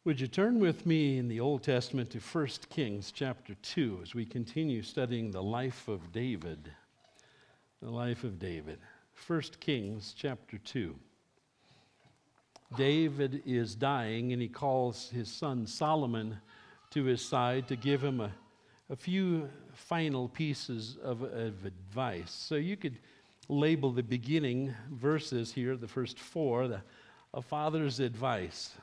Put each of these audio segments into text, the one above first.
Would you turn with me in the Old Testament to 1 Kings chapter 2 as we continue studying the life of David? The life of David. 1 Kings chapter 2. David is dying, and he calls his son Solomon to his side to give him a few final pieces of advice. So you could label the beginning verses here, the first four, a father's advice.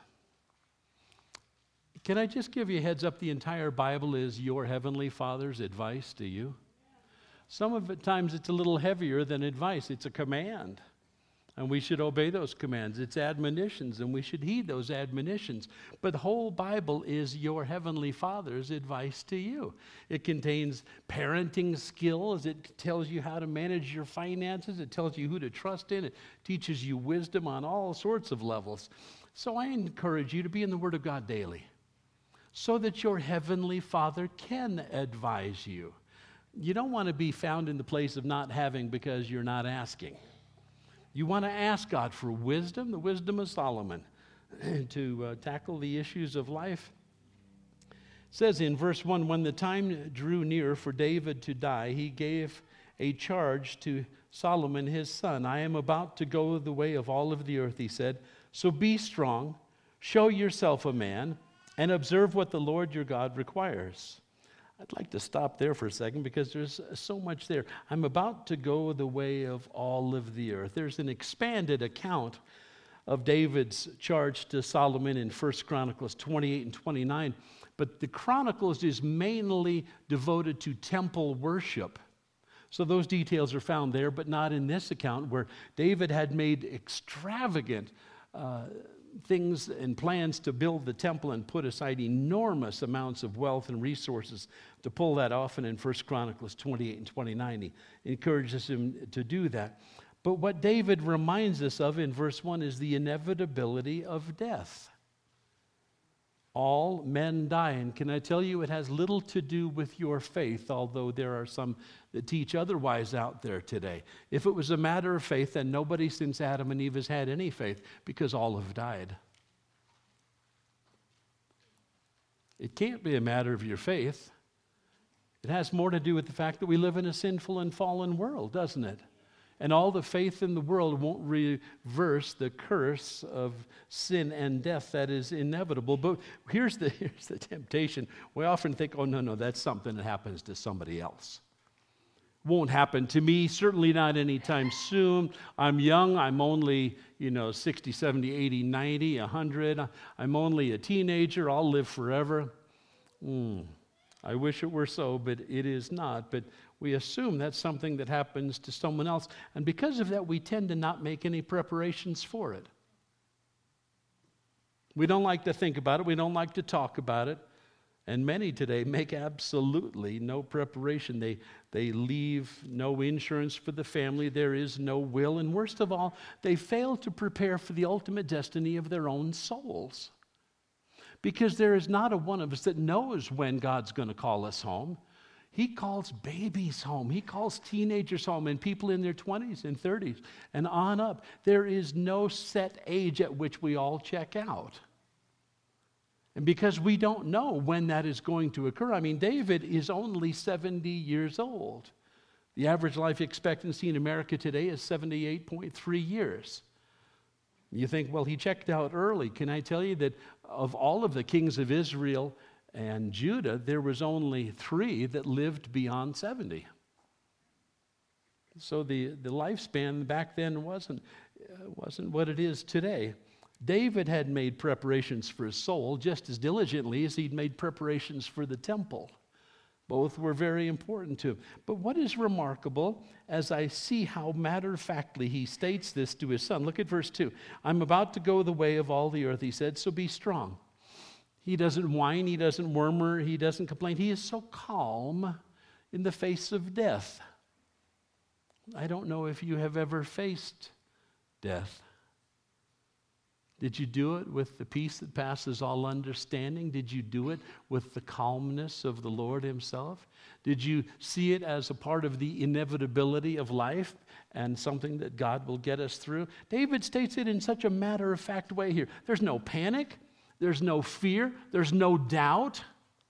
Can I just give you a heads up? The entire Bible is your heavenly Father's advice to you. Some of the times it's a little heavier than advice. It's a command, and we should obey those commands. It's admonitions, and we should heed those admonitions. But the whole Bible is your heavenly Father's advice to you. It contains parenting skills. It tells you how to manage your finances. It tells you who to trust in. It teaches you wisdom on all sorts of levels. So I encourage you to be in the Word of God daily, so that your heavenly Father can advise you. You don't want to be found in the place of not having because you're not asking. You want to ask God for wisdom, the wisdom of Solomon, to tackle the issues of life. It says in verse 1, when the time drew near for David to die, he gave a charge to Solomon his son. I am about to go the way of all of the earth, he said. So be strong, show yourself a man, and observe what the Lord your God requires. I'd like to stop there for a second because there's so much there. I'm about to go the way of all of the earth. There's an expanded account of David's charge to Solomon in 1 Chronicles 28 and 29, but the Chronicles is mainly devoted to temple worship. So those details are found there, but not in this account where David had made extravagant things and plans to build the temple and put aside enormous amounts of wealth and resources to pull that off. And in 1 Chronicles 28 and 29, he encourages him to do that. But what David reminds us of in verse 1 is the inevitability of death. All men die, and can I tell you, it has little to do with your faith, although there are some that teach otherwise out there today. If it was a matter of faith, then nobody since Adam and Eve has had any faith, because all have died. It can't be a matter of your faith. It has more to do with the fact that we live in a sinful and fallen world, doesn't it? And all the faith in the world won't reverse the curse of sin and death that is inevitable. But here's the temptation. We often think, oh, no, that's something that happens to somebody else. Won't happen to me, certainly not anytime soon. I'm young. I'm only, 60, 70, 80, 90, 100. I'm only a teenager. I'll live forever. I wish it were so, but it is not. But we assume that's something that happens to someone else. And because of that, we tend to not make any preparations for it. We don't like to think about it. We don't like to talk about it. And many today make absolutely no preparation. They leave no insurance for the family. There is no will. And worst of all, they fail to prepare for the ultimate destiny of their own souls. Because there is not a one of us that knows when God's going to call us home. He calls babies home. He calls teenagers home and people in their 20s and 30s and on up. There is no set age at which we all check out. And because we don't know when that is going to occur, David is only 70 years old. The average life expectancy in America today is 78.3 years. You think, well, he checked out early. Can I tell you that of all of the kings of Israel and Judah, there was only 3 that lived beyond 70. So the lifespan back then wasn't what it is today. David had made preparations for his soul just as diligently as he'd made preparations for the temple. Both were very important to him. But what is remarkable, as I see how matter-of-factly he states this to his son, look at verse 2. I'm about to go the way of all the earth, he said, so be strong. He doesn't whine, he doesn't murmur, he doesn't complain. He is so calm in the face of death. I don't know if you have ever faced death. Did you do it with the peace that passes all understanding? Did you do it with the calmness of the Lord himself? Did you see it as a part of the inevitability of life and something that God will get us through? David states it in such a matter-of-fact way here. There's no panic. There's no fear. There's no doubt.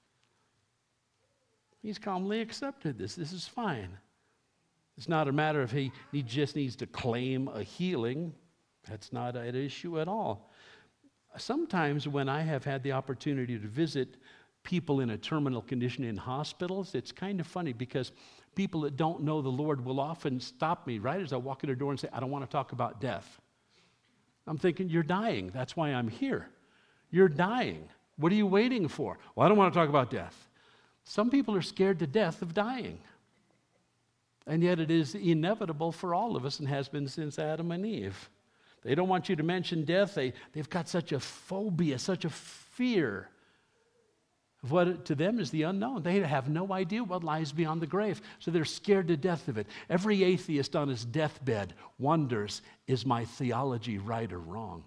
He's calmly accepted this. This is fine. It's not a matter of he just needs to claim a healing. That's not an issue at all. Sometimes when I have had the opportunity to visit people in a terminal condition in hospitals, it's kind of funny because people that don't know the Lord will often stop me right as I walk in the door and say, I don't want to talk about death. I'm thinking, you're dying. That's why I'm here. You're dying. What are you waiting for? Well, I don't want to talk about death. Some people are scared to death of dying. And yet it is inevitable for all of us and has been since Adam and Eve. They don't want you to mention death. They've got such a phobia, such a fear of what to them is the unknown. They have no idea what lies beyond the grave, so they're scared to death of it. Every atheist on his deathbed wonders, is my theology right or wrong?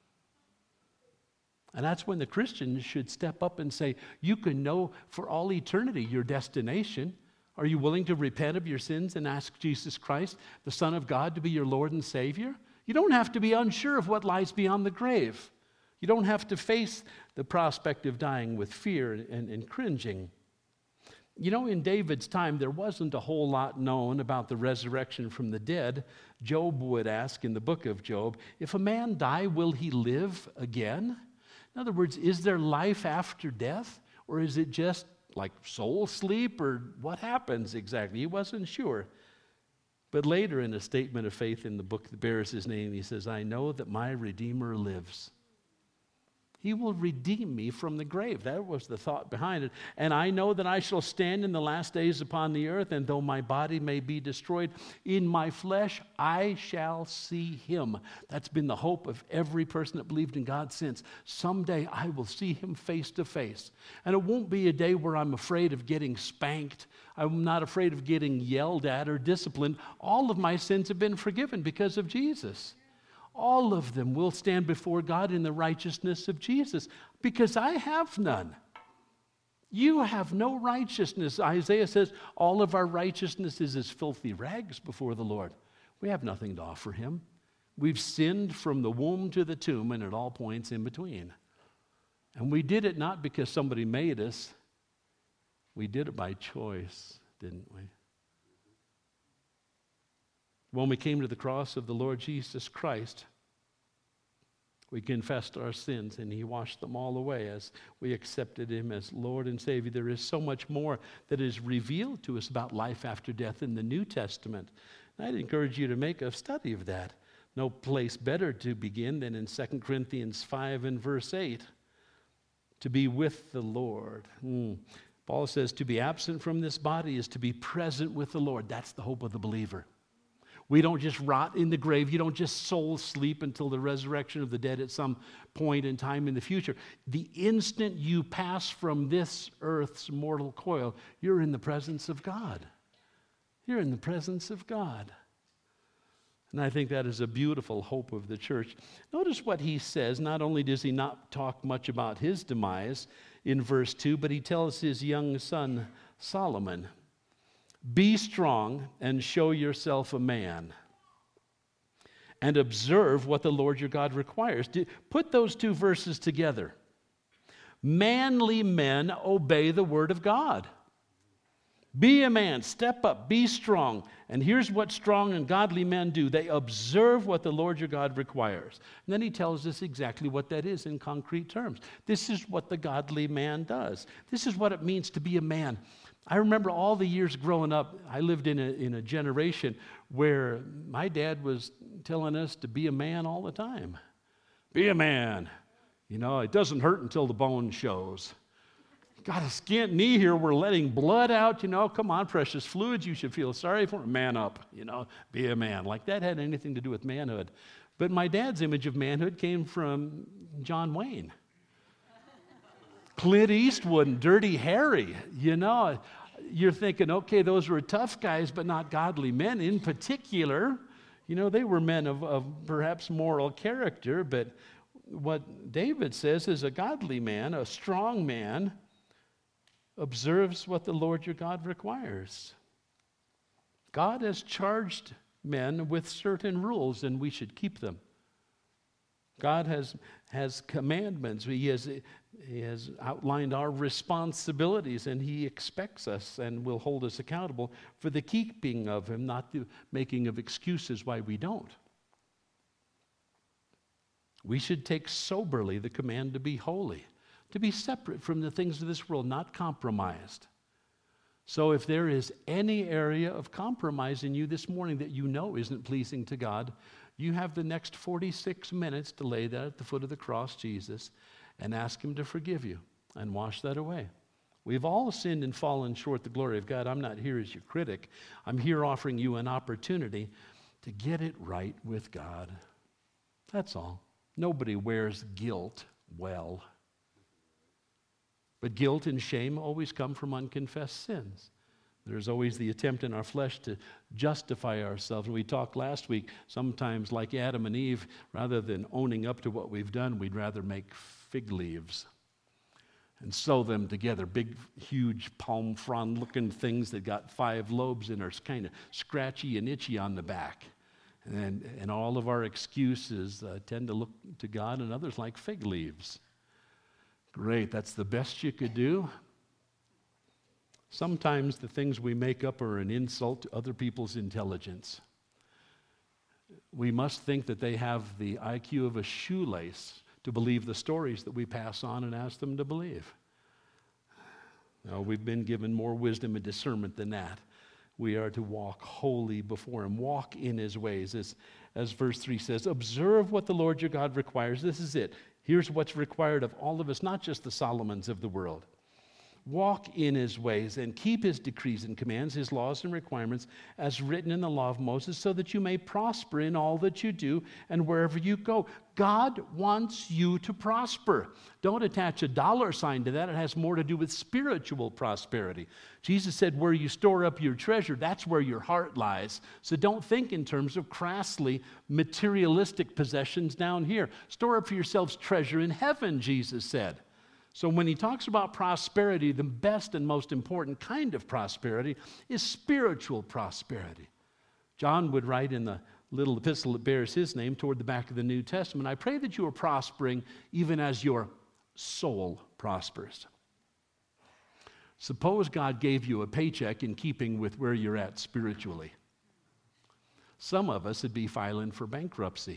And that's when the Christian should step up and say, you can know for all eternity your destination. Are you willing to repent of your sins and ask Jesus Christ, the Son of God, to be your Lord and Savior? You don't have to be unsure of what lies beyond the grave. You don't have to face the prospect of dying with fear and cringing. You know, in David's time, there wasn't a whole lot known about the resurrection from the dead. Job would ask in the book of Job, if a man die, will he live again? In other words, is there life after death? Or is it just like soul sleep? Or what happens exactly? He wasn't sure. But later in a statement of faith in the book that bears his name, he says, I know that my Redeemer lives. He will redeem me from the grave. That was the thought behind it. And I know that I shall stand in the last days upon the earth, and though my body may be destroyed, in my flesh I shall see him. That's been the hope of every person that believed in God since. Someday I will see him face to face. And it won't be a day where I'm afraid of getting spanked. I'm not afraid of getting yelled at or disciplined. All of my sins have been forgiven because of Jesus. All of them will stand before God in the righteousness of Jesus, because I have none. You have no righteousness. Isaiah says, all of our righteousness is as filthy rags before the Lord. We have nothing to offer him. We've sinned from the womb to the tomb and at all points in between. And we did it not because somebody made us. We did it by choice, didn't we? When we came to the cross of the Lord Jesus Christ, we confessed our sins and he washed them all away as we accepted him as Lord and Savior. There is so much more that is revealed to us about life after death in the New Testament. And I'd encourage you to make a study of that. No place better to begin than in 2 Corinthians 5 and verse 8. To be with the Lord. Paul says to be absent from this body is to be present with the Lord. That's the hope of the believer. We don't just rot in the grave. You don't just soul sleep until the resurrection of the dead at some point in time in the future. The instant you pass from this earth's mortal coil, you're in the presence of God. You're in the presence of God. And I think that is a beautiful hope of the church. Notice what he says. Not only does he not talk much about his demise in verse 2, but he tells his young son Solomon, be strong and show yourself a man, and observe what the Lord your God requires. Put those two verses together. Manly men obey the word of God. Be a man, step up, be strong. And here's what strong and godly men do. They observe what the Lord your God requires. And then he tells us exactly what that is in concrete terms. This is what the godly man does. This is what it means to be a man. I remember all the years growing up, I lived in a generation where my dad was telling us to be a man all the time. Be a man. You know, it doesn't hurt until the bone shows. Got a skint knee here, we're letting blood out, you know, come on, precious fluids, you should feel sorry for a man up, you know, be a man. Like that had anything to do with manhood. But my dad's image of manhood came from John Wayne. Clint Eastwood and Dirty Harry, you know, you're thinking, okay, those were tough guys, but not godly men. In particular, you know, they were men of perhaps moral character, but what David says is a godly man, a strong man, observes what the Lord your God requires. God has charged men with certain rules, and we should keep them. God has commandments. He has outlined our responsibilities, and He expects us and will hold us accountable for the keeping of Him, not the making of excuses why we don't. We should take soberly the command to be holy, to be separate from the things of this world, not compromised. So if there is any area of compromise in you this morning that you know isn't pleasing to God, you have the next 46 minutes to lay that at the foot of the cross, Jesus, and ask Him to forgive you and wash that away. We've all sinned and fallen short the glory of God. I'm not here as your critic. I'm here offering you an opportunity to get it right with God. That's all. Nobody wears guilt well. But guilt and shame always come from unconfessed sins. There's always the attempt in our flesh to justify ourselves. And we talked last week, sometimes like Adam and Eve, rather than owning up to what we've done, we'd rather make fig leaves and sew them together, big, huge palm frond-looking things that got 5 lobes and are kind of scratchy and itchy on the back. And all of our excuses tend to look to God and others like fig leaves. Great, that's the best you could do? Sometimes the things we make up are an insult to other people's intelligence. We must think that they have the IQ of a shoelace to believe the stories that we pass on and ask them to believe. No, we've been given more wisdom and discernment than that. We are to walk holy before Him, walk in His ways. As verse 3 says, observe what the Lord your God requires. This is it. Here's what's required of all of us, not just the Solomons of the world. Walk in His ways and keep His decrees and commands, His laws and requirements, as written in the law of Moses, so that you may prosper in all that you do and wherever you go. God wants you to prosper. Don't attach a dollar sign to that. It has more to do with spiritual prosperity. Jesus said, where you store up your treasure, that's where your heart lies. So don't think in terms of crassly materialistic possessions down here. Store up for yourselves treasure in heaven, Jesus said. So when He talks about prosperity, the best and most important kind of prosperity is spiritual prosperity. John would write in the little epistle that bears his name toward the back of the New Testament, I pray that you are prospering even as your soul prospers. Suppose God gave you a paycheck in keeping with where you're at spiritually. Some of us would be filing for bankruptcy.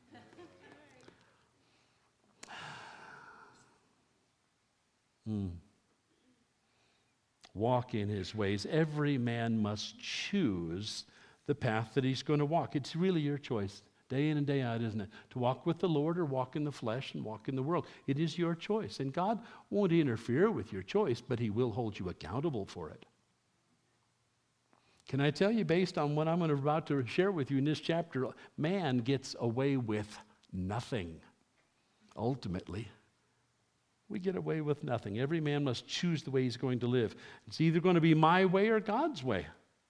Walk in His ways. Every man must choose the path that he's going to walk. It's really your choice, day in and day out, isn't it? To walk with the Lord or walk in the flesh and walk in the world. It is your choice. And God won't interfere with your choice, but He will hold you accountable for it. Can I tell you, based on what I'm about to share with you in this chapter, man gets away with nothing, ultimately. We get away with nothing. Every man must choose the way he's going to live. It's either going to be my way or God's way.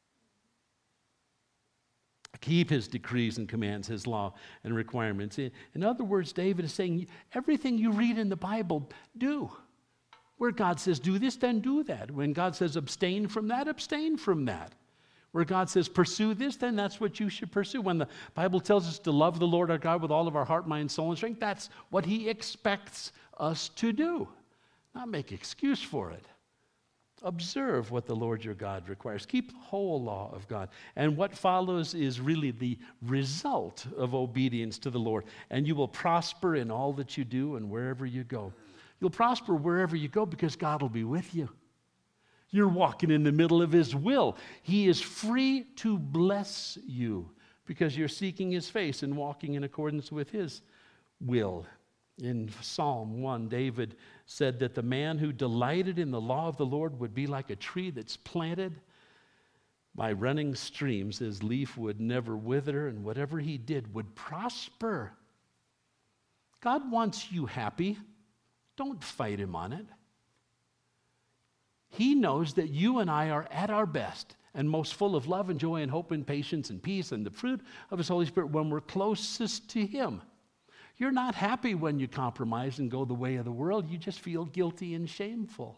Keep His decrees and commands, His law and requirements. In other words, David is saying, everything you read in the Bible, do. Where God says, do this, then do that. When God says, abstain from that, abstain from that. Where God says, pursue this, then that's what you should pursue. When the Bible tells us to love the Lord our God with all of our heart, mind, soul, and strength, that's what He expects us to do. Not make excuse for it. Observe what the Lord your God requires. Keep the whole law of God. And what follows is really the result of obedience to the Lord. And you will prosper in all that you do and wherever you go. You'll prosper wherever you go because God will be with you. You're walking in the middle of His will. He is free to bless you because you're seeking His face and walking in accordance with His will. In Psalm 1, David said that the man who delighted in the law of the Lord would be like a tree that's planted by running streams. His leaf would never wither, and whatever he did would prosper. God wants you happy. Don't fight Him on it. He knows that you and I are at our best and most full of love and joy and hope and patience and peace and the fruit of His Holy Spirit when we're closest to Him. You're not happy when you compromise and go the way of the world. You just feel guilty and shameful.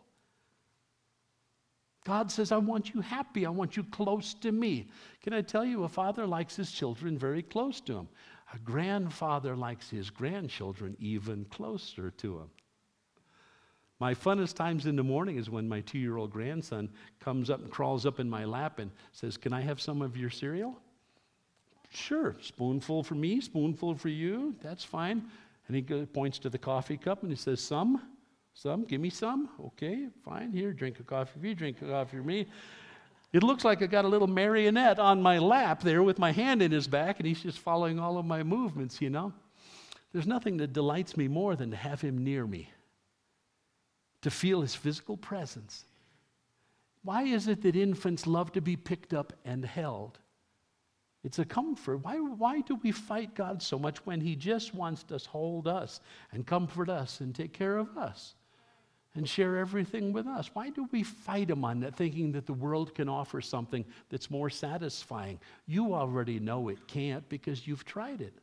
God says, I want you happy. I want you close to me. Can I tell you, a father likes his children very close to him. A grandfather likes his grandchildren even closer to him. My funnest times in the morning is when my 2-year-old grandson comes up and crawls up in my lap and says, "Can I have some of your cereal?" "Sure, spoonful for me, spoonful for you, that's fine." And he points to the coffee cup and he says, Some, give me some. "Okay, fine, here, drink a coffee for you, drink a coffee for me." It looks like I got a little marionette on my lap there with my hand in his back, and he's just following all of my movements, you know. There's nothing that delights me more than to have him near me, to feel his physical presence. Why is it that infants love to be picked up and held? It's a comfort. Why do we fight God so much when he just wants to hold us and comfort us and take care of us and share everything with us? Why do we fight him on that, thinking that the world can offer something that's more satisfying? You already know it can't because you've tried it.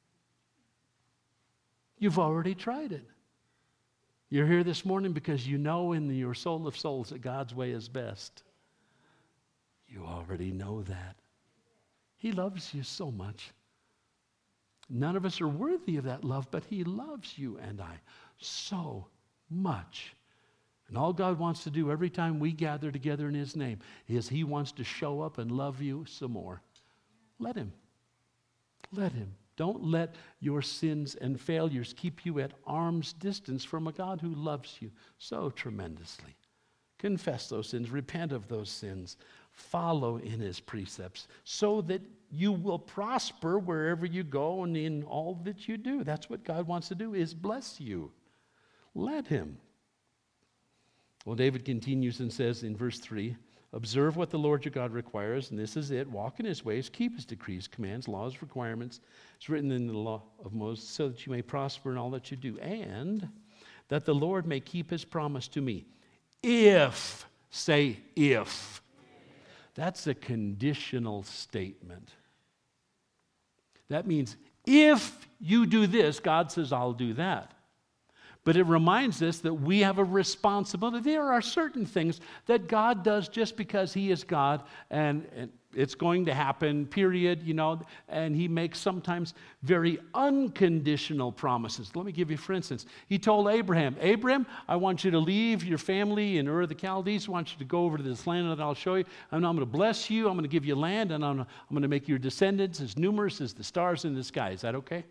You've already tried it. You're here this morning because you know in your soul of souls that God's way is best. You already know that. He loves you so much. None of us are worthy of that love, but he loves you and I so much. And all God wants to do every time we gather together in his name is he wants to show up and love you some more. Let him. Let him. Don't let your sins and failures keep you at arm's distance from a God who loves you so tremendously. Confess those sins, repent of those sins, follow in his precepts so that you will prosper wherever you go and in all that you do. That's what God wants to do, is bless you. Let him. Well, David continues and says in verse 3, "Observe what the Lord your God requires, and this is it. Walk in his ways, keep his decrees, commands, laws, requirements. It's written in the law of Moses, so that you may prosper in all that you do, and that the Lord may keep his promise to me. If," say if. That's a conditional statement. That means if you do this, God says, I'll do that. But it reminds us that we have a responsibility. There are certain things that God does just because he is God, and it's going to happen, period, you know, and he makes sometimes very unconditional promises. Let me give you, for instance, he told Abraham, I want you to leave your family in Ur of the Chaldees. I want you to go over to this land that I'll show you, and I'm going to bless you. I'm going to give you land, and I'm going to make your descendants as numerous as the stars in the sky. Is that okay?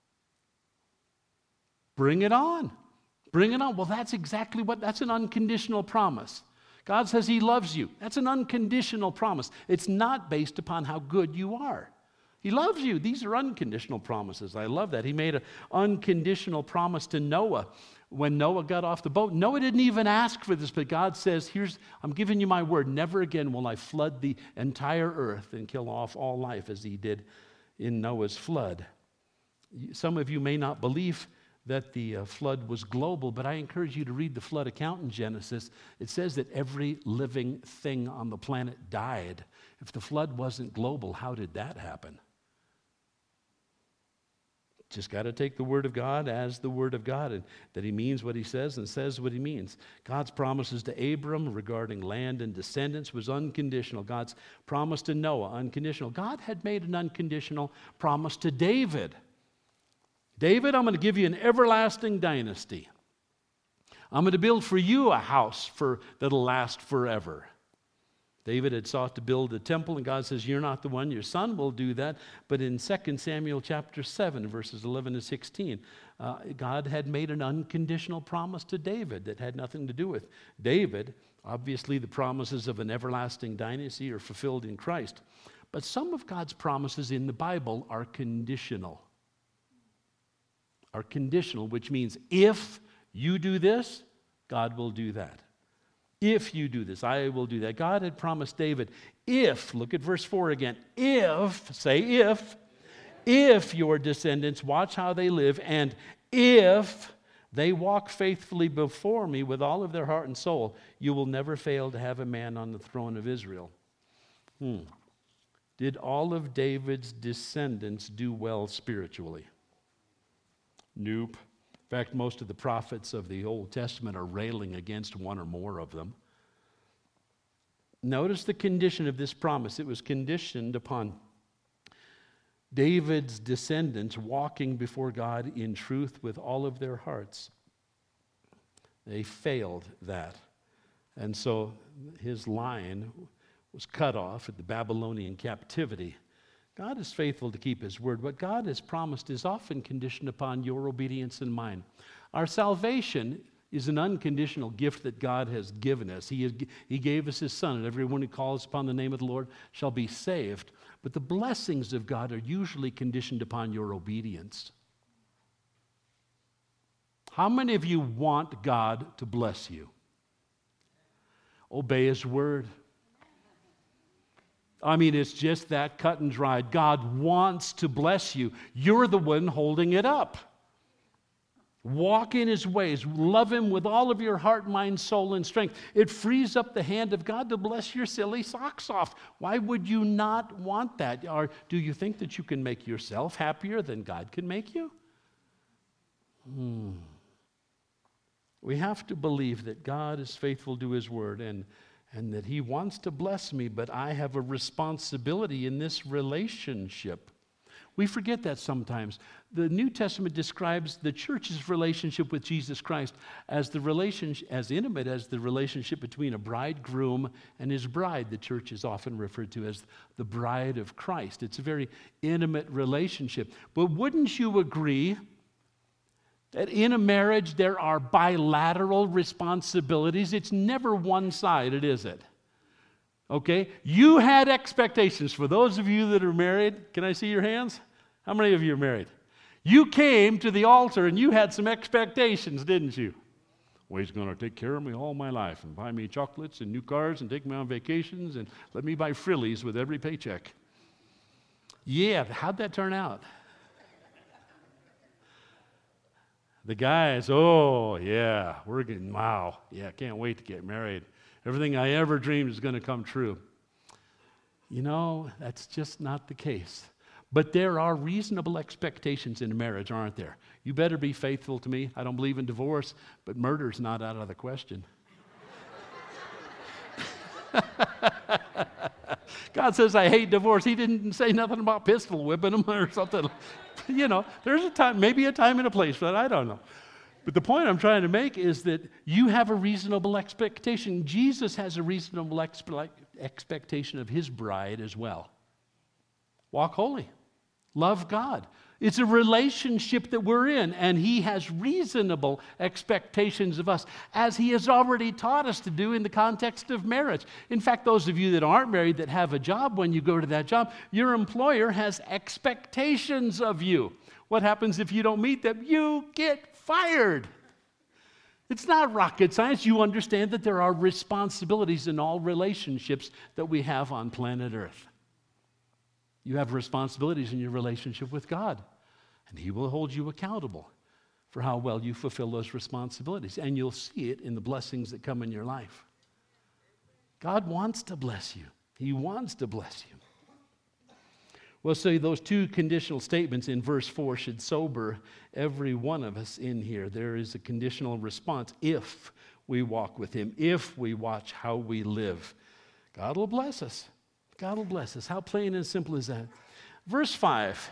Bring it on. Bring it on. Well, that's exactly that's an unconditional promise. God says he loves you. That's an unconditional promise. It's not based upon how good you are. He loves you. These are unconditional promises. I love that. He made an unconditional promise to Noah when Noah got off the boat. Noah didn't even ask for this, but God says, I'm giving you my word. Never again will I flood the entire earth and kill off all life as he did in Noah's flood. Some of you may not believe that the flood was global, but I encourage you to read the flood account in Genesis. It says that every living thing on the planet died. If the flood wasn't global, how did that happen? Just got to take the Word of God as the Word of God, and that he means what he says and says what he means. God's promises to Abram regarding land and descendants was unconditional. God's promise to Noah, unconditional. God had made an unconditional promise to David. David, I'm going to give you an everlasting dynasty. I'm going to build for you a house that'll last forever. David had sought to build a temple, and God says, you're not the one, your son will do that. But in 2 Samuel chapter 7, verses 11 to 16, God had made an unconditional promise to David that had nothing to do with David. Obviously, the promises of an everlasting dynasty are fulfilled in Christ. But some of God's promises in the Bible are conditional. Are conditional, which means if you do this, God will do that. If you do this, I will do that. God had promised David, look at verse 4 again, if your descendants watch how they live, and if they walk faithfully before me with all of their heart and soul, you will never fail to have a man on the throne of Israel. Did all of David's descendants do well spiritually? Nope. In fact, most of the prophets of the Old Testament are railing against one or more of them. Notice the condition of this promise. It was conditioned upon David's descendants walking before God in truth with all of their hearts. They failed that. And so his line was cut off at the Babylonian captivity. God is faithful to keep his word. What God has promised is often conditioned upon your obedience and mine. Our salvation is an unconditional gift that God has given us. He gave us his Son, and everyone who calls upon the name of the Lord shall be saved. But the blessings of God are usually conditioned upon your obedience. How many of you want God to bless you? Obey his word. I mean, it's just that cut and dried. God wants to bless you. You're the one holding it up. Walk in his ways. Love him with all of your heart, mind, soul, and strength. It frees up the hand of God to bless your silly socks off. Why would you not want that? Or do you think that you can make yourself happier than God can make you? We have to believe that God is faithful to his word and that he wants to bless me, but I have a responsibility in this relationship. We forget that sometimes. The New Testament describes the church's relationship with Jesus Christ as intimate as the relationship between a bridegroom and his bride. The church is often referred to as the bride of Christ. It's a very intimate relationship. But wouldn't you agree that in a marriage there are bilateral responsibilities? It's never one-sided, is it? Okay? You had expectations. For those of you that are married, can I see your hands? How many of you are married? You came to the altar and you had some expectations, didn't you? Well, he's going to take care of me all my life and buy me chocolates and new cars and take me on vacations and let me buy frillies with every paycheck. Yeah, how'd that turn out? The guys, oh, yeah, we're getting, wow, yeah, can't wait to get married. Everything I ever dreamed is going to come true. You know, that's just not the case. But there are reasonable expectations in a marriage, aren't there? You better be faithful to me. I don't believe in divorce, but murder's not out of the question. God says, I hate divorce. He didn't say nothing about pistol whipping them or something. You know, there's a time, maybe a time and a place, but I don't know. But the point I'm trying to make is that you have a reasonable expectation. Jesus has a reasonable expectation of his bride as well. Walk holy. Love God. It's a relationship that we're in, and he has reasonable expectations of us, as he has already taught us to do in the context of marriage. In fact, those of you that aren't married that have a job, when you go to that job, your employer has expectations of you. What happens if you don't meet them? You get fired. It's not rocket science. You understand that there are responsibilities in all relationships that we have on planet Earth. You have responsibilities in your relationship with God, and he will hold you accountable for how well you fulfill those responsibilities, and you'll see it in the blessings that come in your life. God wants to bless you. He wants to bless you. Well, so those two conditional statements in verse 4 should sober every one of us in here. There is a conditional response if we walk with him, if we watch how we live. God will bless us. God will bless us. How plain and simple is that? Verse 5.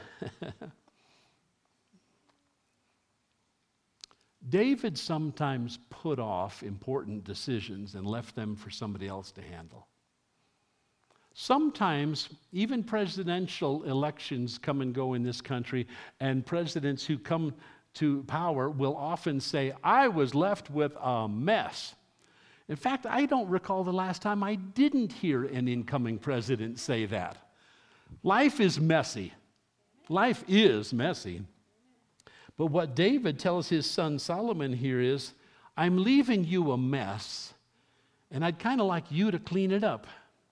David sometimes put off important decisions and left them for somebody else to handle. Sometimes, even presidential elections come and go in this country, and presidents who come to power will often say, I was left with a mess. In fact, I don't recall the last time I didn't hear an incoming president say that. Life is messy. Life is messy. But what David tells his son Solomon here is, I'm leaving you a mess, and I'd kind of like you to clean it up.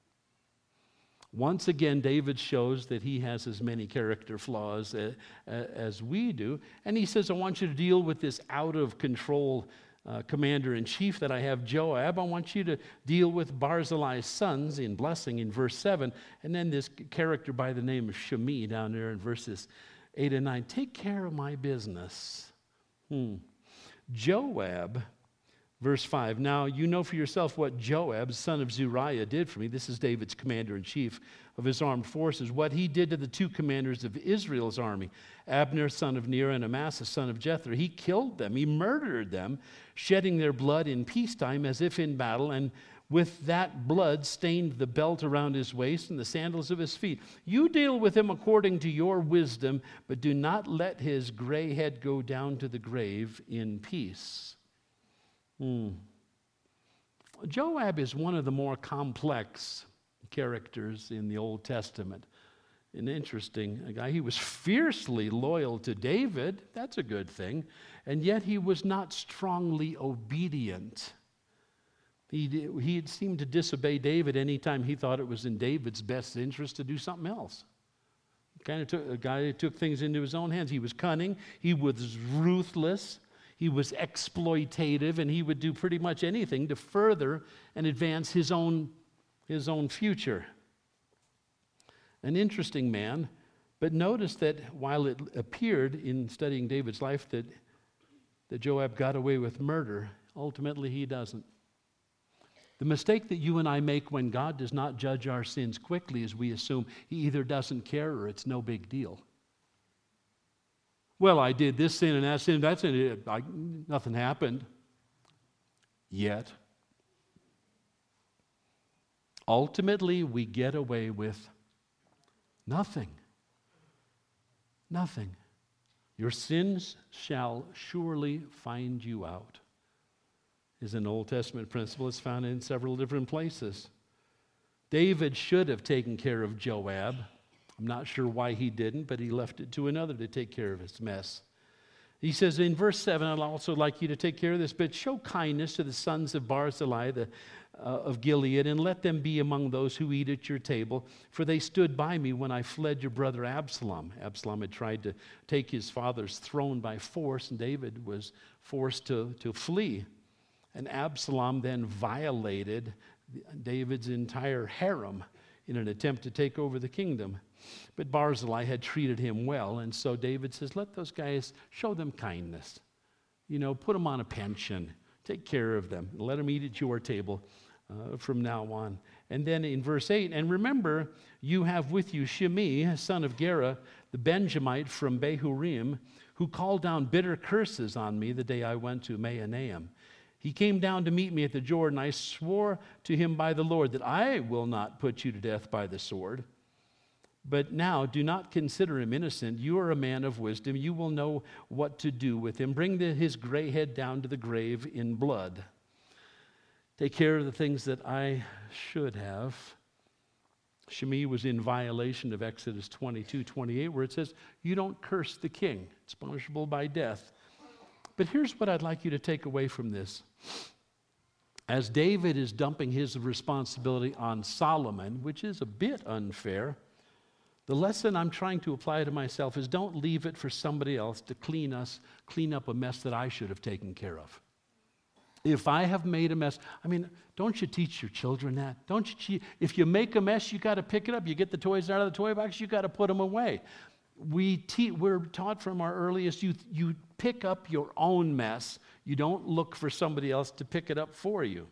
Once again, David shows that he has as many character flaws as we do, and he says, I want you to deal with this out-of-control commander-in-chief that I have, Joab. I want you to deal with Barzillai's sons in blessing in verse 7, and then this character by the name of Shimei down there in verses 8 and 9. Take care of my business. Joab Verse 5, now you know for yourself what Joab, son of Zeruiah, did for me. This is David's commander-in-chief of his armed forces. What he did to the two commanders of Israel's army, Abner, son of Ner, and Amasa, son of Jethro. He killed them. He murdered them, shedding their blood in peacetime as if in battle, and with that blood stained the belt around his waist and the sandals of his feet. You deal with him according to your wisdom, but do not let his gray head go down to the grave in peace. Joab is one of the more complex characters in the Old Testament. An interesting guy. He was fiercely loyal to David. That's a good thing. And yet he was not strongly obedient. He seemed to disobey David anytime he thought it was in David's best interest to do something else. A guy who took things into his own hands. He was cunning. He was ruthless. He was exploitative, and he would do pretty much anything to further and advance his own future. An interesting man, but notice that while it appeared in studying David's life that Joab got away with murder, ultimately he doesn't. The mistake that you and I make when God does not judge our sins quickly is we assume he either doesn't care or it's no big deal. Well, I did this sin and that sin, nothing happened yet. Ultimately, we get away with nothing. Nothing. Your sins shall surely find you out is an Old Testament principle. It's found in several different places. David should have taken care of Joab. I'm not sure why he didn't, but he left it to another to take care of his mess. He says in verse 7, I'd also like you to take care of this, but show kindness to the sons of Barzillai of Gilead, and let them be among those who eat at your table, for they stood by me when I fled your brother Absalom. Absalom had tried to take his father's throne by force, and David was forced to flee. And Absalom then violated David's entire harem in an attempt to take over the kingdom. But Barzillai had treated him well, and so David says, let those guys, show them kindness. Put them on a pension. Take care of them. Let them eat at your table from now on. And then in verse 8, and remember, you have with you Shimei, son of Gera, the Benjamite from Bahurim, who called down bitter curses on me the day I went to Mahanaim. He came down to meet me at the Jordan. I swore to him by the Lord that I will not put you to death by the sword. But now do not consider him innocent. You are a man of wisdom. You will know what to do with him. Bring his gray head down to the grave in blood. Take care of the things that I should have. Shimei was in violation of Exodus 22:28, where it says, you don't curse the king. It's punishable by death. But here's what I'd like you to take away from this. As David is dumping his responsibility on Solomon, which is a bit unfair, the lesson I'm trying to apply to myself is don't leave it for somebody else to clean up a mess that I should have taken care of. If I have made a mess, don't you teach your children that? If you make a mess, you got to pick it up. You get the toys out of the toy box, you got to put them away. We're taught from our earliest youth, you pick up your own mess. You don't look for somebody else to pick it up for you.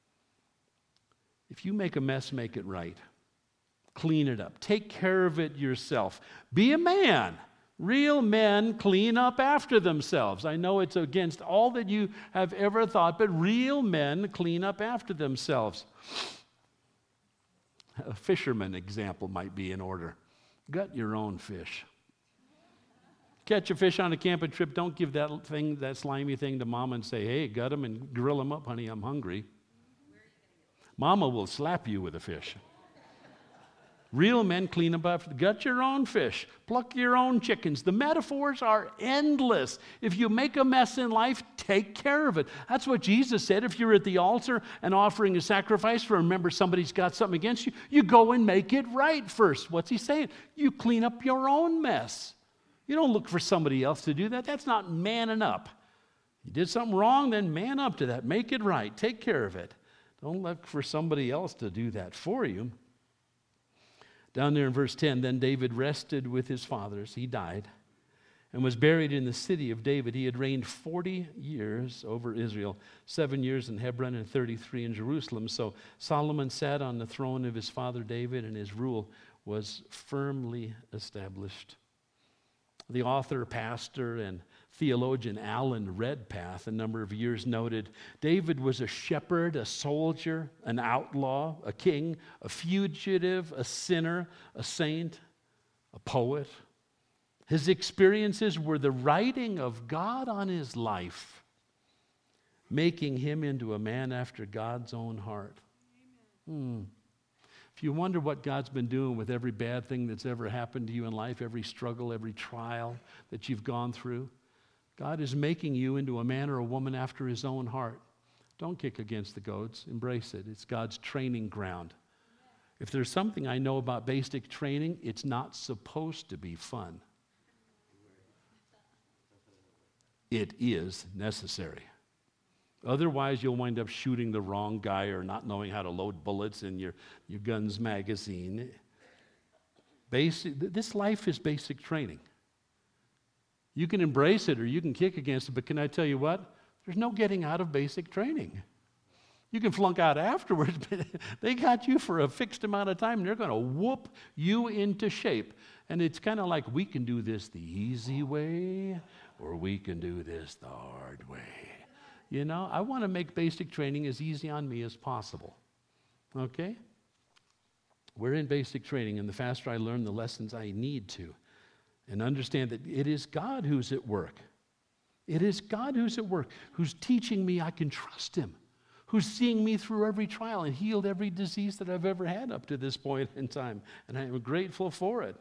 If you make a mess, make it right. Clean it up. Take care of it yourself. Be a man. Real men clean up after themselves. I know it's against all that you have ever thought, but real men clean up after themselves. A fisherman example might be in order. Gut your own fish. Catch a fish on a camping trip, don't give that slimy thing to Mama and say, hey, gut him and grill him up, honey, I'm hungry. Mama will slap you with a fish. Real men clean up after, gut your own fish, pluck your own chickens. The metaphors are endless. If you make a mess in life, take care of it. That's what Jesus said. If you're at the altar and offering a sacrifice, remember somebody's got something against you, you go and make it right first. What's he saying? You clean up your own mess. You don't look for somebody else to do that. That's not manning up. You did something wrong, then man up to that. Make it right. Take care of it. Don't look for somebody else to do that for you. Down there in verse 10, then David rested with his fathers. He died. and was buried in the city of David. He had reigned 40 years over Israel, 7 years in Hebron and 33 in Jerusalem. So Solomon sat on the throne of his father David, and his rule was firmly established. The author, pastor, and theologian Alan Redpath, a number of years, noted, David was a shepherd, a soldier, an outlaw, a king, a fugitive, a sinner, a saint, a poet. His experiences were the writing of God on his life, making him into a man after God's own heart. If you wonder what God's been doing with every bad thing that's ever happened to you in life, every struggle, every trial that you've gone through, God is making you into a man or a woman after his own heart. Don't kick against the goads. Embrace it. It's God's training ground. If there's something I know about basic training, it's not supposed to be fun. It is necessary. Otherwise, you'll wind up shooting the wrong guy or not knowing how to load bullets in your gun's magazine. This life is basic training. You can embrace it or you can kick against it, but can I tell you what? There's no getting out of basic training. You can flunk out afterwards, but they got you for a fixed amount of time, and they're going to whoop you into shape. And it's kind of like, we can do this the easy way, or we can do this the hard way. You know, I want to make basic training as easy on me as possible. Okay? We're in basic training, and the faster I learn the lessons I need to, and understand that it is God who's at work. It is God who's at work, who's teaching me I can trust him, who's seeing me through every trial and healed every disease that I've ever had up to this point in time, and I am grateful for it.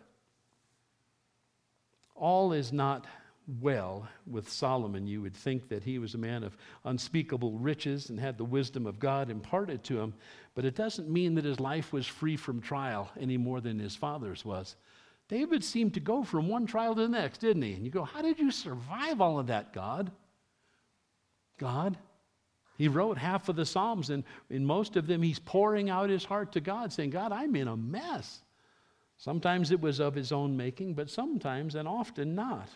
All is not well with Solomon. You would think that he was a man of unspeakable riches and had the wisdom of God imparted to him, but it doesn't mean that his life was free from trial any more than his father's was. David seemed to go from one trial to the next, didn't he? And you go, how did you survive all of that, God? God? He wrote half of the Psalms, and in most of them, he's pouring out his heart to God, saying, God, I'm in a mess. Sometimes it was of his own making, but sometimes and often not.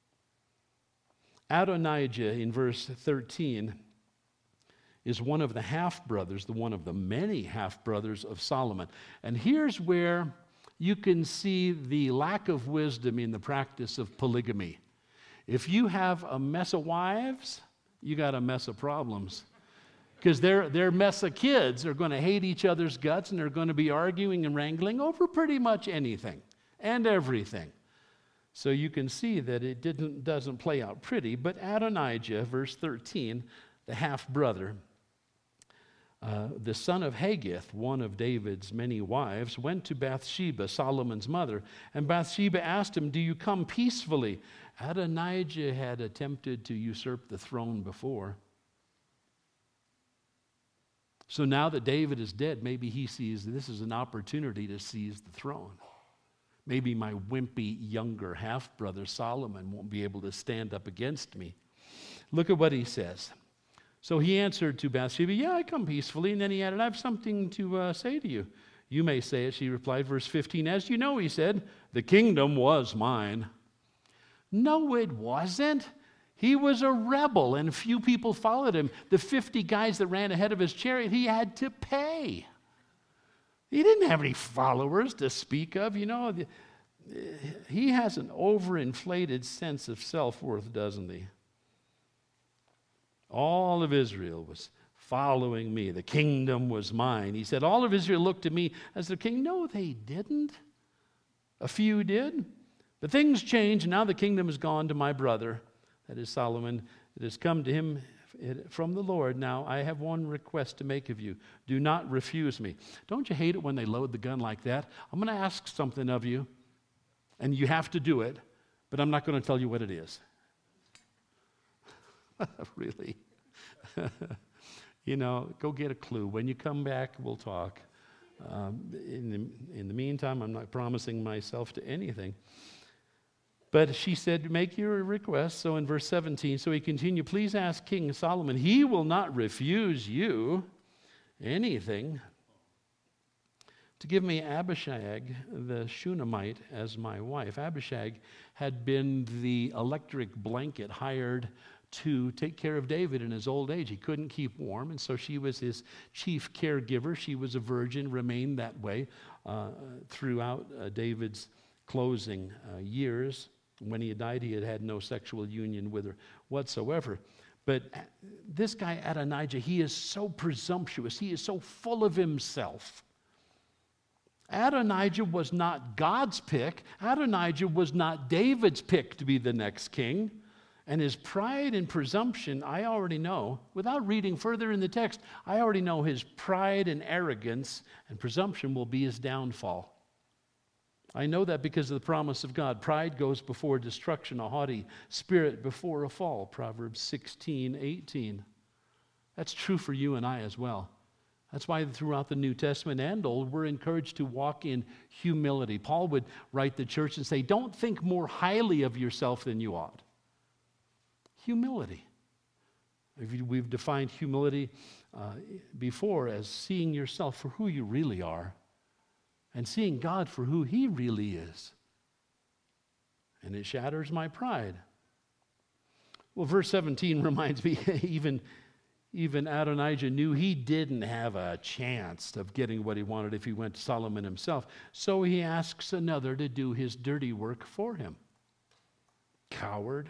Adonijah, in verse 13, is one of the half-brothers, one of the many half-brothers of Solomon. And here's where you can see the lack of wisdom in the practice of polygamy. If you have a mess of wives, you got a mess of problems. Because their mess of kids are going to hate each other's guts, and they're going to be arguing and wrangling over pretty much anything and everything. So you can see that it doesn't play out pretty. But Adonijah, verse 13, the half-brother, the son of Haggith, one of David's many wives, went to Bathsheba, Solomon's mother, and Bathsheba asked him, do you come peacefully? Adonijah had attempted to usurp the throne before. So now that David is dead, maybe he sees this is an opportunity to seize the throne. Maybe my wimpy younger half-brother Solomon won't be able to stand up against me. Look at what he says. So he answered to Bathsheba, yeah, I come peacefully. And then he added, I have something to say to you. You may say it, she replied. Verse 15, as you know, he said, the kingdom was mine. No, it wasn't. He was a rebel, and few people followed him. The 50 guys that ran ahead of his chariot, he had to pay. He didn't have any followers to speak of. You know, he has an overinflated sense of self-worth, doesn't he? All of Israel was following me. The kingdom was mine. He said, all of Israel looked to me as their king. No, they didn't. A few did. But things changed, and now the kingdom has gone to my brother, that is Solomon. It has come to him from the Lord. Now, I have one request to make of you. Do not refuse me. Don't you hate it when they load the gun like that? I'm going to ask something of you, and you have to do it, but I'm not going to tell you what it is. Really? You know, go get a clue. When you come back, we'll talk. In the meantime, I'm not promising myself to anything. But she said, make your request. So in verse 17, so he continued, please ask King Solomon. He will not refuse you anything. to give me Abishag, the Shunammite, as my wife. Abishag had been the electric blanket hired to take care of David in his old age. He couldn't keep warm, and so she was his chief caregiver. She was a virgin, remained that way throughout David's closing years. When he died, he had had no sexual union with her whatsoever. But this guy, Adonijah, he is so presumptuous. He is so full of himself. Adonijah was not God's pick. Adonijah was not David's pick to be the next king. And his pride and presumption, I already know. Without reading further in the text, I already know his pride and arrogance and presumption will be his downfall. I know that because of the promise of God. Pride goes before destruction, a haughty spirit before a fall. Proverbs 16:18. That's true for you and I as well. That's why throughout the New Testament and Old, we're encouraged to walk in humility. Paul would write the church and say, don't think more highly of yourself than you ought. Humility. We've defined humility before as seeing yourself for who you really are and seeing God for who He really is. And it shatters my pride. Well, verse 17 reminds me, even Adonijah knew he didn't have a chance of getting what he wanted if he went to Solomon himself. So he asks another to do his dirty work for him. Coward.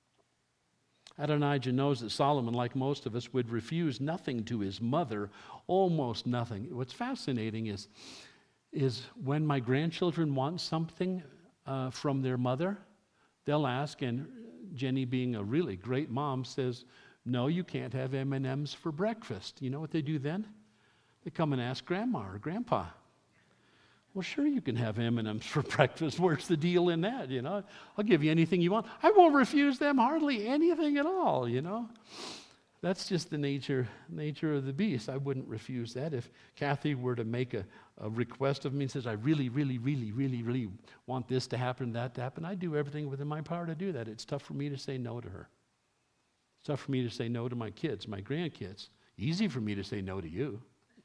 Adonijah knows that Solomon, like most of us, would refuse nothing to his mother, almost nothing. What's fascinating is when my grandchildren want something from their mother, they'll ask, and Jenny, being a really great mom, says, no, you can't have M&Ms for breakfast. You know what they do then? They come and ask Grandma or Grandpa. Well, sure, you can have M&Ms for breakfast. Where's the deal in that, you know? I'll give you anything you want. I won't refuse them hardly anything at all, you know? That's just the nature of the beast. I wouldn't refuse that. If Kathy were to make a request of me and says, I really, really, really, really, really want this to happen, that to happen, I do everything within my power to do that. It's tough for me to say no to her. It's tough for me to say no to my kids, my grandkids. Easy for me to say no to you.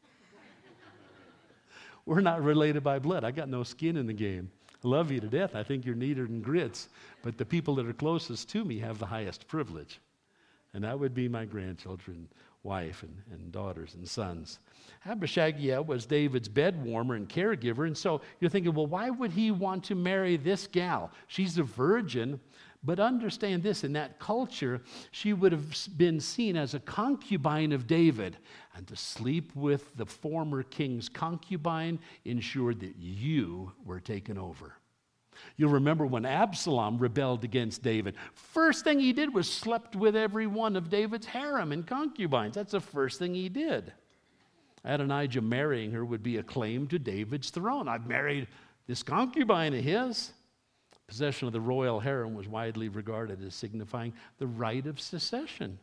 We're not related by blood. I got no skin in the game. I love you to death. I think you're neater than grits. But the people that are closest to me have the highest privilege. And that would be my grandchildren, wife, and daughters and sons. Abishag, was David's bed warmer and caregiver. And so you're thinking, well, why would he want to marry this gal? She's a virgin. But understand this, in that culture, she would have been seen as a concubine of David. And to sleep with the former king's concubine ensured that you were taken over. You'll remember when Absalom rebelled against David. First thing he did was slept with every one of David's harem and concubines. That's the first thing he did. Adonijah marrying her would be a claim to David's throne. I've married this concubine of his. Possession of the royal harem was widely regarded as signifying the right of succession.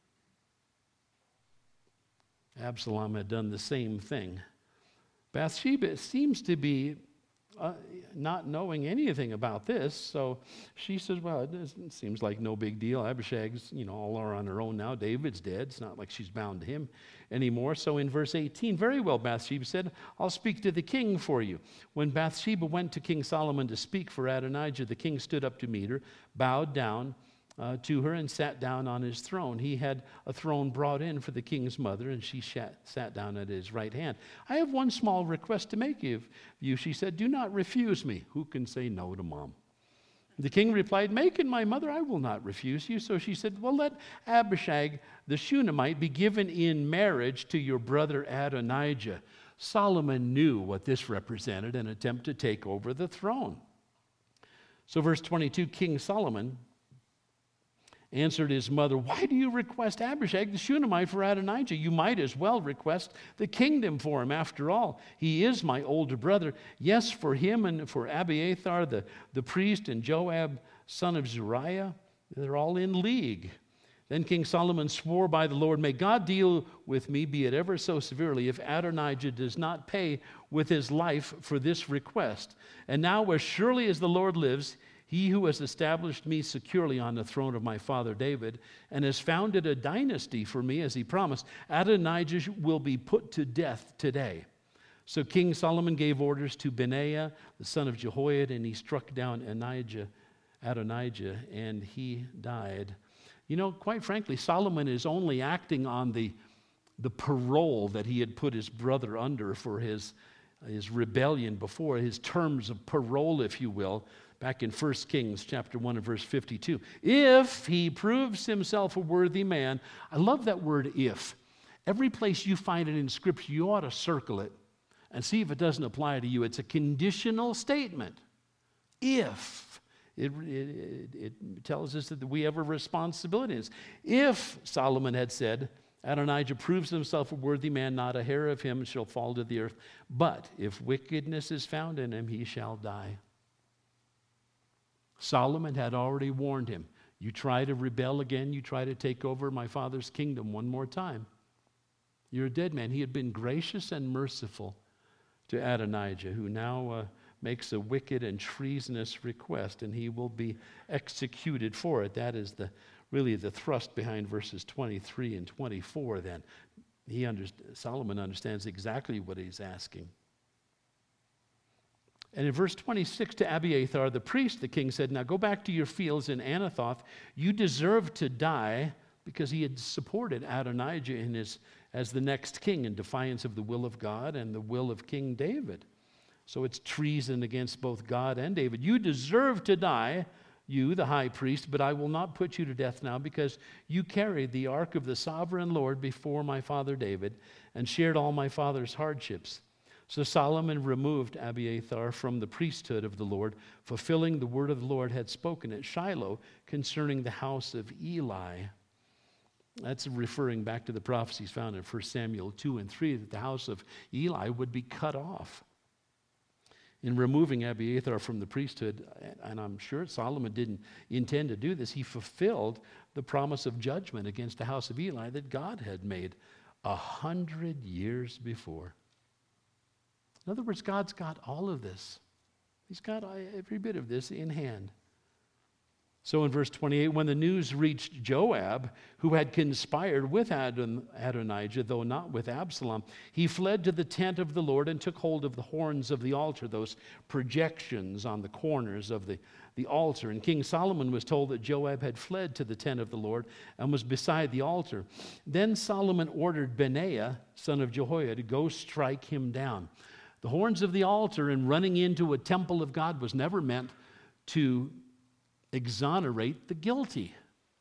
Absalom had done the same thing. Bathsheba seems to be not knowing anything about this, so she says, well, it seems like no big deal. Abishag's, all are on her own now. David's dead. It's not like she's bound to him anymore. So in verse 18, very well, Bathsheba said, I'll speak to the king for you. When Bathsheba went to King Solomon to speak for Adonijah, the king stood up to meet her, bowed down to her, and sat down on his throne. He had a throne brought in for the king's mother, and she sat down at his right hand. I have one small request to make of you, she said. Do not refuse me. Who can say no to mom? The king replied, Make my mother, I will not refuse you. So she said, well, let Abishag the Shunammite be given in marriage to your brother Adonijah. Solomon knew what this represented, an attempt to take over the throne. So verse 22, King Solomon answered his mother, why do you request Abishag the Shunammite for Adonijah? You might as well request the kingdom for him. After all, he is my older brother. Yes, for him and for Abiathar, the priest, and Joab, son of Zeruiah, they're all in league. Then King Solomon swore by the Lord, may God deal with me, be it ever so severely, if Adonijah does not pay with his life for this request. And now, as surely as the Lord lives, he who has established me securely on the throne of my father David and has founded a dynasty for me, as he promised, Adonijah will be put to death today. So King Solomon gave orders to Benaiah, the son of Jehoiada, and he struck down Adonijah, and he died. You know, quite frankly, Solomon is only acting on the parole that he had put his brother under for his rebellion before, his terms of parole, if you will, back in 1 Kings chapter 1 and verse 52. If he proves himself a worthy man, I love that word if. Every place you find it in Scripture, you ought to circle it and see if it doesn't apply to you. It's a conditional statement. If. It tells us that we have a responsibility. If Solomon had said, Adonijah proves himself a worthy man, not a hair of him shall fall to the earth. But if wickedness is found in him, he shall die. Solomon had already warned him. You try to rebel again, you try to take over my father's kingdom one more time, you're a dead man. He had been gracious and merciful to Adonijah, who now makes a wicked and treasonous request, and he will be executed for it. That is really the thrust behind verses 23 and 24 then. Solomon understands exactly what he's asking. And in verse 26, to Abiathar the priest, the king said, now go back to your fields in Anathoth. You deserve to die, because he had supported Adonijah as the next king in defiance of the will of God and the will of King David. So it's treason against both God and David. You deserve to die, you, the high priest, but I will not put you to death now, because you carried the ark of the sovereign Lord before my father David and shared all my father's hardships. So Solomon removed Abiathar from the priesthood of the Lord, fulfilling the word of the Lord had spoken at Shiloh concerning the house of Eli. That's referring back to the prophecies found in 1 Samuel 2 and 3, that the house of Eli would be cut off. In removing Abiathar from the priesthood, and I'm sure Solomon didn't intend to do this, he fulfilled the promise of judgment against the house of Eli that God had made 100 years before. In other words, God's got all of this. He's got every bit of this in hand. So in verse 28, when the news reached Joab, who had conspired with Adonijah, though not with Absalom, he fled to the tent of the Lord and took hold of the horns of the altar, those projections on the corners of the altar. And King Solomon was told that Joab had fled to the tent of the Lord and was beside the altar. Then Solomon ordered Benaiah, son of Jehoiada, to go strike him down. The horns of the altar and running into a temple of God was never meant to exonerate the guilty.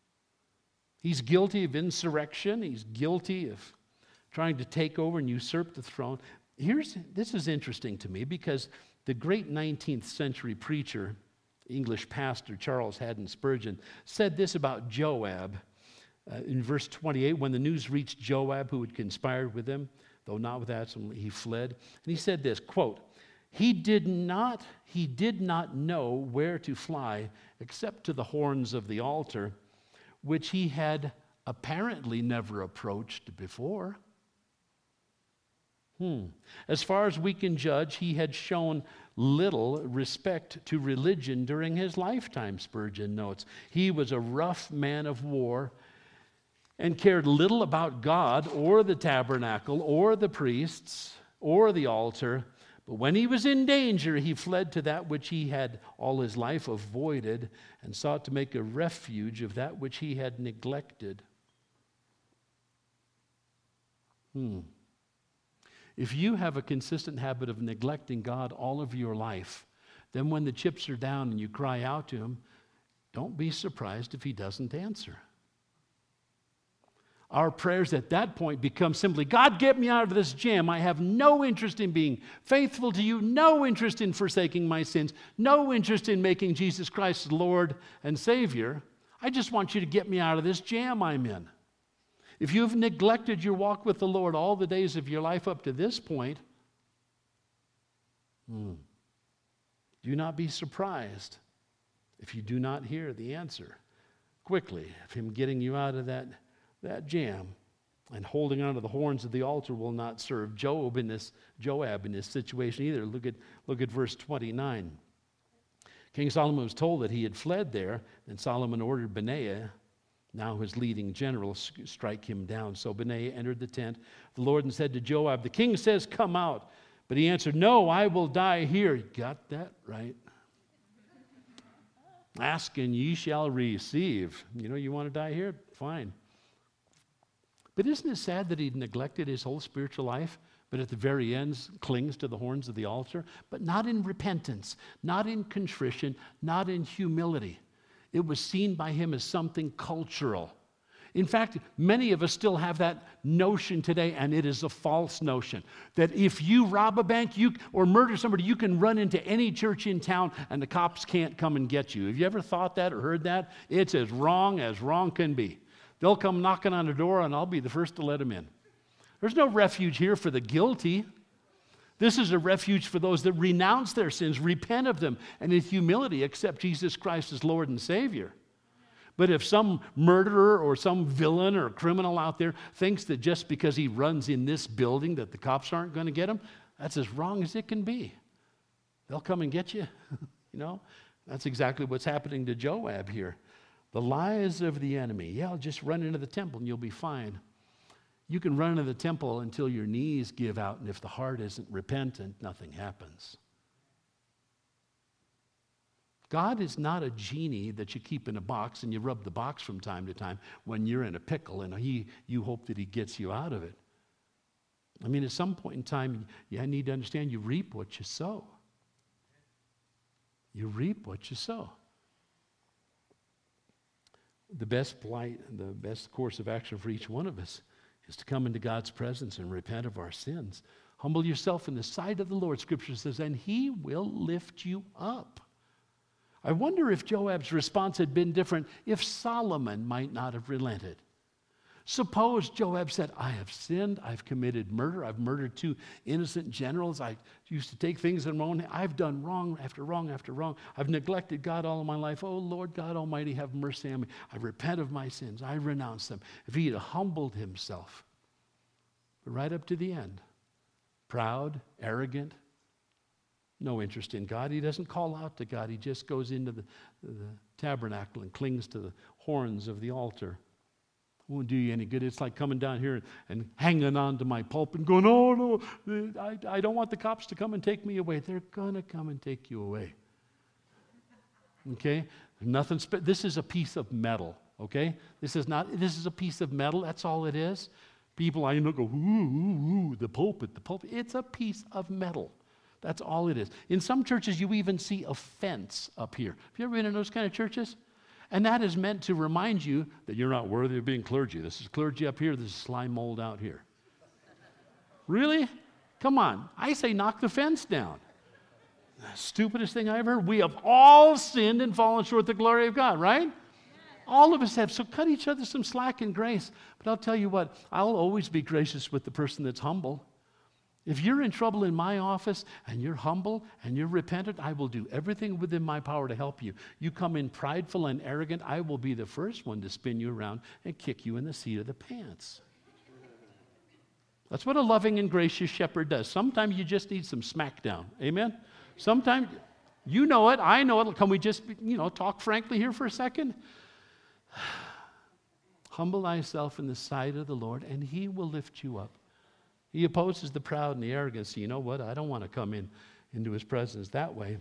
He's guilty of insurrection. He's guilty of trying to take over and usurp the throne. This is interesting to me, because the great 19th century preacher, English pastor Charles Haddon Spurgeon, said this about Joab in verse 28, when the news reached Joab, who had conspired with him, though not with Absalom, he fled. And he said this, quote, He did not know where to fly except to the horns of the altar, which he had apparently never approached before. As far as we can judge, he had shown little respect to religion during his lifetime, Spurgeon notes. He was a rough man of war and cared little about God or the tabernacle or the priests or the altar. But when he was in danger, he fled to that which he had all his life avoided and sought to make a refuge of that which he had neglected. If you have a consistent habit of neglecting God all of your life, then when the chips are down and you cry out to him, don't be surprised if he doesn't answer. Our prayers at that point become simply, God, get me out of this jam. I have no interest in being faithful to you, no interest in forsaking my sins, no interest in making Jesus Christ Lord and Savior. I just want you to get me out of this jam I'm in. If you've neglected your walk with the Lord all the days of your life up to this point, do not be surprised if you do not hear the answer quickly of him getting you out of that jam. And holding onto the horns of the altar will not serve Joab in this situation either. Look at verse 29. King Solomon was told that he had fled there, and Solomon ordered Benaiah, now his leading general, strike him down. So Benaiah entered the tent of the Lord and said to Joab, the king says, come out. But he answered, no, I will die here. You got that right. Ask and ye shall receive. You want to die here? Fine. But isn't it sad that he neglected his whole spiritual life, but at the very end clings to the horns of the altar? But not in repentance, not in contrition, not in humility. It was seen by him as something cultural. In fact, many of us still have that notion today, and it is a false notion, that if you rob a bank or murder somebody, you can run into any church in town and the cops can't come and get you. Have you ever thought that or heard that? It's as wrong can be. They'll come knocking on the door, and I'll be the first to let them in. There's no refuge here for the guilty. This is a refuge for those that renounce their sins, repent of them, and in humility accept Jesus Christ as Lord and Savior. But if some murderer or some villain or criminal out there thinks that just because he runs in this building that the cops aren't going to get him, that's as wrong as it can be. They'll come and get you. That's exactly what's happening to Joab here. The lies of the enemy. Yeah, just run into the temple and you'll be fine. You can run into the temple until your knees give out, and if the heart isn't repentant, nothing happens. God is not a genie that you keep in a box and you rub the box from time to time when you're in a pickle and you hope that he gets you out of it. I mean, at some point in time, you need to understand you reap what you sow. You reap what you sow. The best plight and the best course of action for each one of us is to come into God's presence and repent of our sins. Humble yourself in the sight of the Lord, Scripture says, and he will lift you up. I wonder if Joab's response had been different if Solomon might not have relented. Suppose Joab said, I have sinned, I've committed murder, I've murdered 2 innocent generals, I used to take things in my own hand, I've done wrong after wrong after wrong, I've neglected God all of my life. Oh, Lord God Almighty, have mercy on me. I repent of my sins, I renounce them. If he had humbled himself, but right up to the end, proud, arrogant, no interest in God. He doesn't call out to God. He just goes into the tabernacle and clings to the horns of the altar. It won't do you any good. It's like coming down here and hanging on to my pulpit and going, oh, no, I don't want the cops to come and take me away. They're going to come and take you away. Okay? This is a piece of metal, okay? This is a piece of metal. That's all it is. People I know go, ooh, the pulpit. It's a piece of metal. That's all it is. In some churches, you even see a fence up here. Have you ever been in those kind of churches? And that is meant to remind you that you're not worthy of being clergy. This is clergy up here. This is slime mold out here. Really? Come on. I say knock the fence down. The stupidest thing I ever heard. We have all sinned and fallen short of the glory of God, right? All of us have. So cut each other some slack and grace. But I'll tell you what, I'll always be gracious with the person that's humble. If you're in trouble in my office and you're humble and you're repentant, I will do everything within my power to help you. You come in prideful and arrogant, I will be the first one to spin you around and kick you in the seat of the pants. That's what a loving and gracious shepherd does. Sometimes you just need some smackdown. Amen? Sometimes, you know it, I know it. Can we just, talk frankly here for a second? Humble thyself in the sight of the Lord, and he will lift you up. He opposes the proud and the arrogant. So you know what? I don't want to come into his presence that way.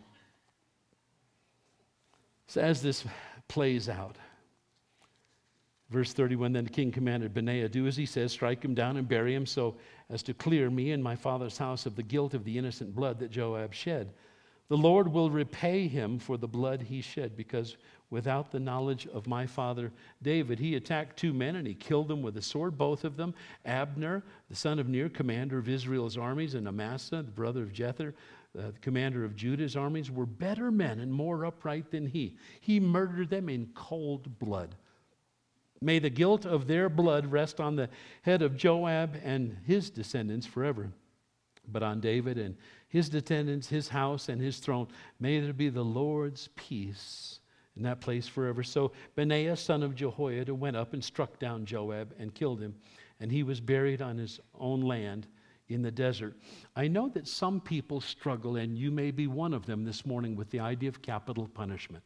So as this plays out, verse 31, then the king commanded Benaiah, do as he says, strike him down and bury him so as to clear me and my father's house of the guilt of the innocent blood that Joab shed. The Lord will repay him for the blood he shed, because without the knowledge of my father David, he attacked 2 men and he killed them with a sword, both of them. Abner, the son of Ner, commander of Israel's armies, and Amasa, the brother of Jether, the commander of Judah's armies, were better men and more upright than he. He murdered them in cold blood. May the guilt of their blood rest on the head of Joab and his descendants forever. But on David and his descendants, his house and his throne, may there be the Lord's peace in that place forever. So Benaiah, son of Jehoiada, went up and struck down Joab and killed him, and he was buried on his own land in the desert. I know that some people struggle, and you may be one of them this morning, with the idea of capital punishment.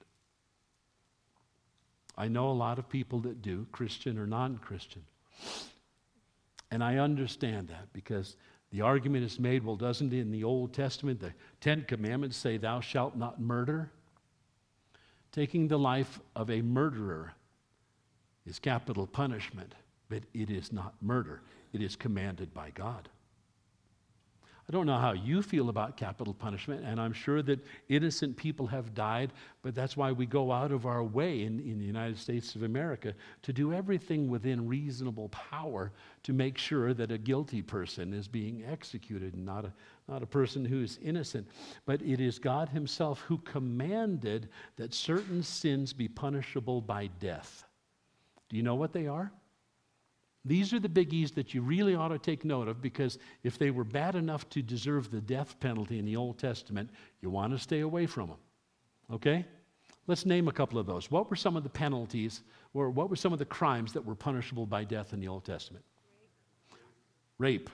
I know a lot of people that do, Christian or non-Christian. And I understand that, because The argument is made, well, doesn't in the Old Testament the 10 Commandments say, thou shalt not murder? Taking the life of a murderer is capital punishment, but it is not murder. It is commanded by God. I don't know how you feel about capital punishment, and I'm sure that innocent people have died, but that's why we go out of our way in the United States of America to do everything within reasonable power to make sure that a guilty person is being executed, and not a person who is innocent. But it is God himself who commanded that certain sins be punishable by death. Do you know what they are? These are the biggies that you really ought to take note of, because if they were bad enough to deserve the death penalty in the Old Testament, you want to stay away from them. Okay? Let's name a couple of those. What were some of the penalties, or what were some of the crimes that were punishable by death in the Old Testament? Rape.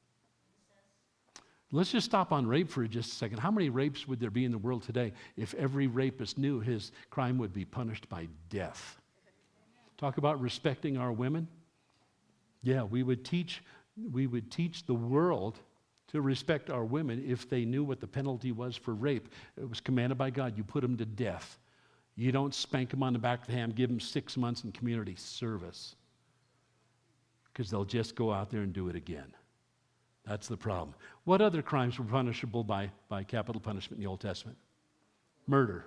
Let's just stop on rape for just a second. How many rapes would there be in the world today if every rapist knew his crime would be punished by death? Talk about respecting our women. Yeah, we would teach the world to respect our women if they knew what the penalty was for rape. It was commanded by God. You put them to death. You don't spank them on the back of the hand, give them 6 months in community service, because they'll just go out there and do it again. That's the problem. What other crimes were punishable by capital punishment in the Old Testament? Murder.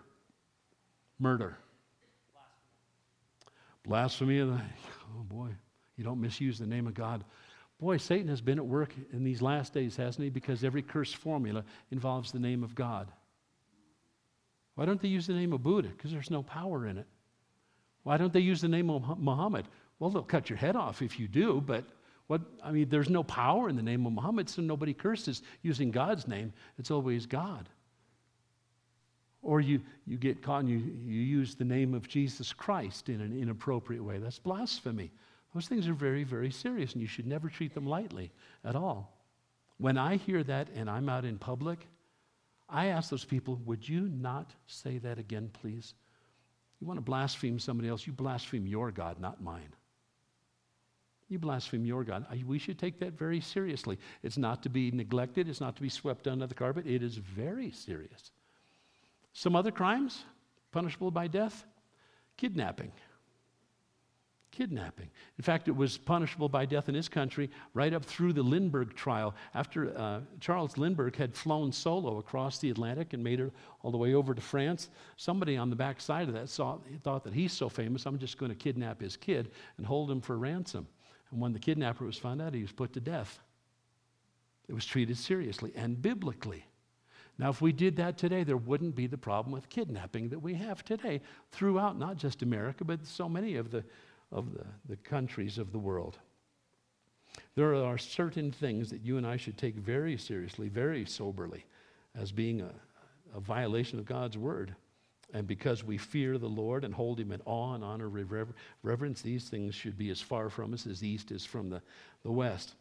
Blasphemy. Oh boy. You don't misuse the name of God. Boy, Satan has been at work in these last days, hasn't he? Because every curse formula involves the name of God. Why don't they use the name of Buddha? Because there's no power in it. Why don't they use the name of Muhammad? Well, they'll cut your head off if you do, but there's no power in the name of Muhammad, so nobody curses using God's name. It's always God. Or you get caught and you use the name of Jesus Christ in an inappropriate way. That's blasphemy. Those things are very, very serious, and you should never treat them lightly at all. When I hear that and I'm out in public, I ask those people, would you not say that again, please? You want to blaspheme somebody else, you blaspheme your God, not mine. You blaspheme your God. We should take that very seriously. It's not to be neglected. It's not to be swept under the carpet. It is very serious. Some other crimes punishable by death? Kidnapping. In fact, it was punishable by death in this country right up through the Lindbergh trial. After Charles Lindbergh had flown solo across the Atlantic and made it all the way over to France, somebody on the back side of that thought that he's so famous, I'm just going to kidnap his kid and hold him for ransom. And when the kidnapper was found out, he was put to death. It was treated seriously and biblically. Now, if we did that today, there wouldn't be the problem with kidnapping that we have today throughout not just America, but so many of the countries of the world. There are certain things that you and I should take very seriously, very soberly, as being a violation of God's word. And because we fear the Lord and hold him in awe and honor, reverence, these things should be as far from us as the east is from the west.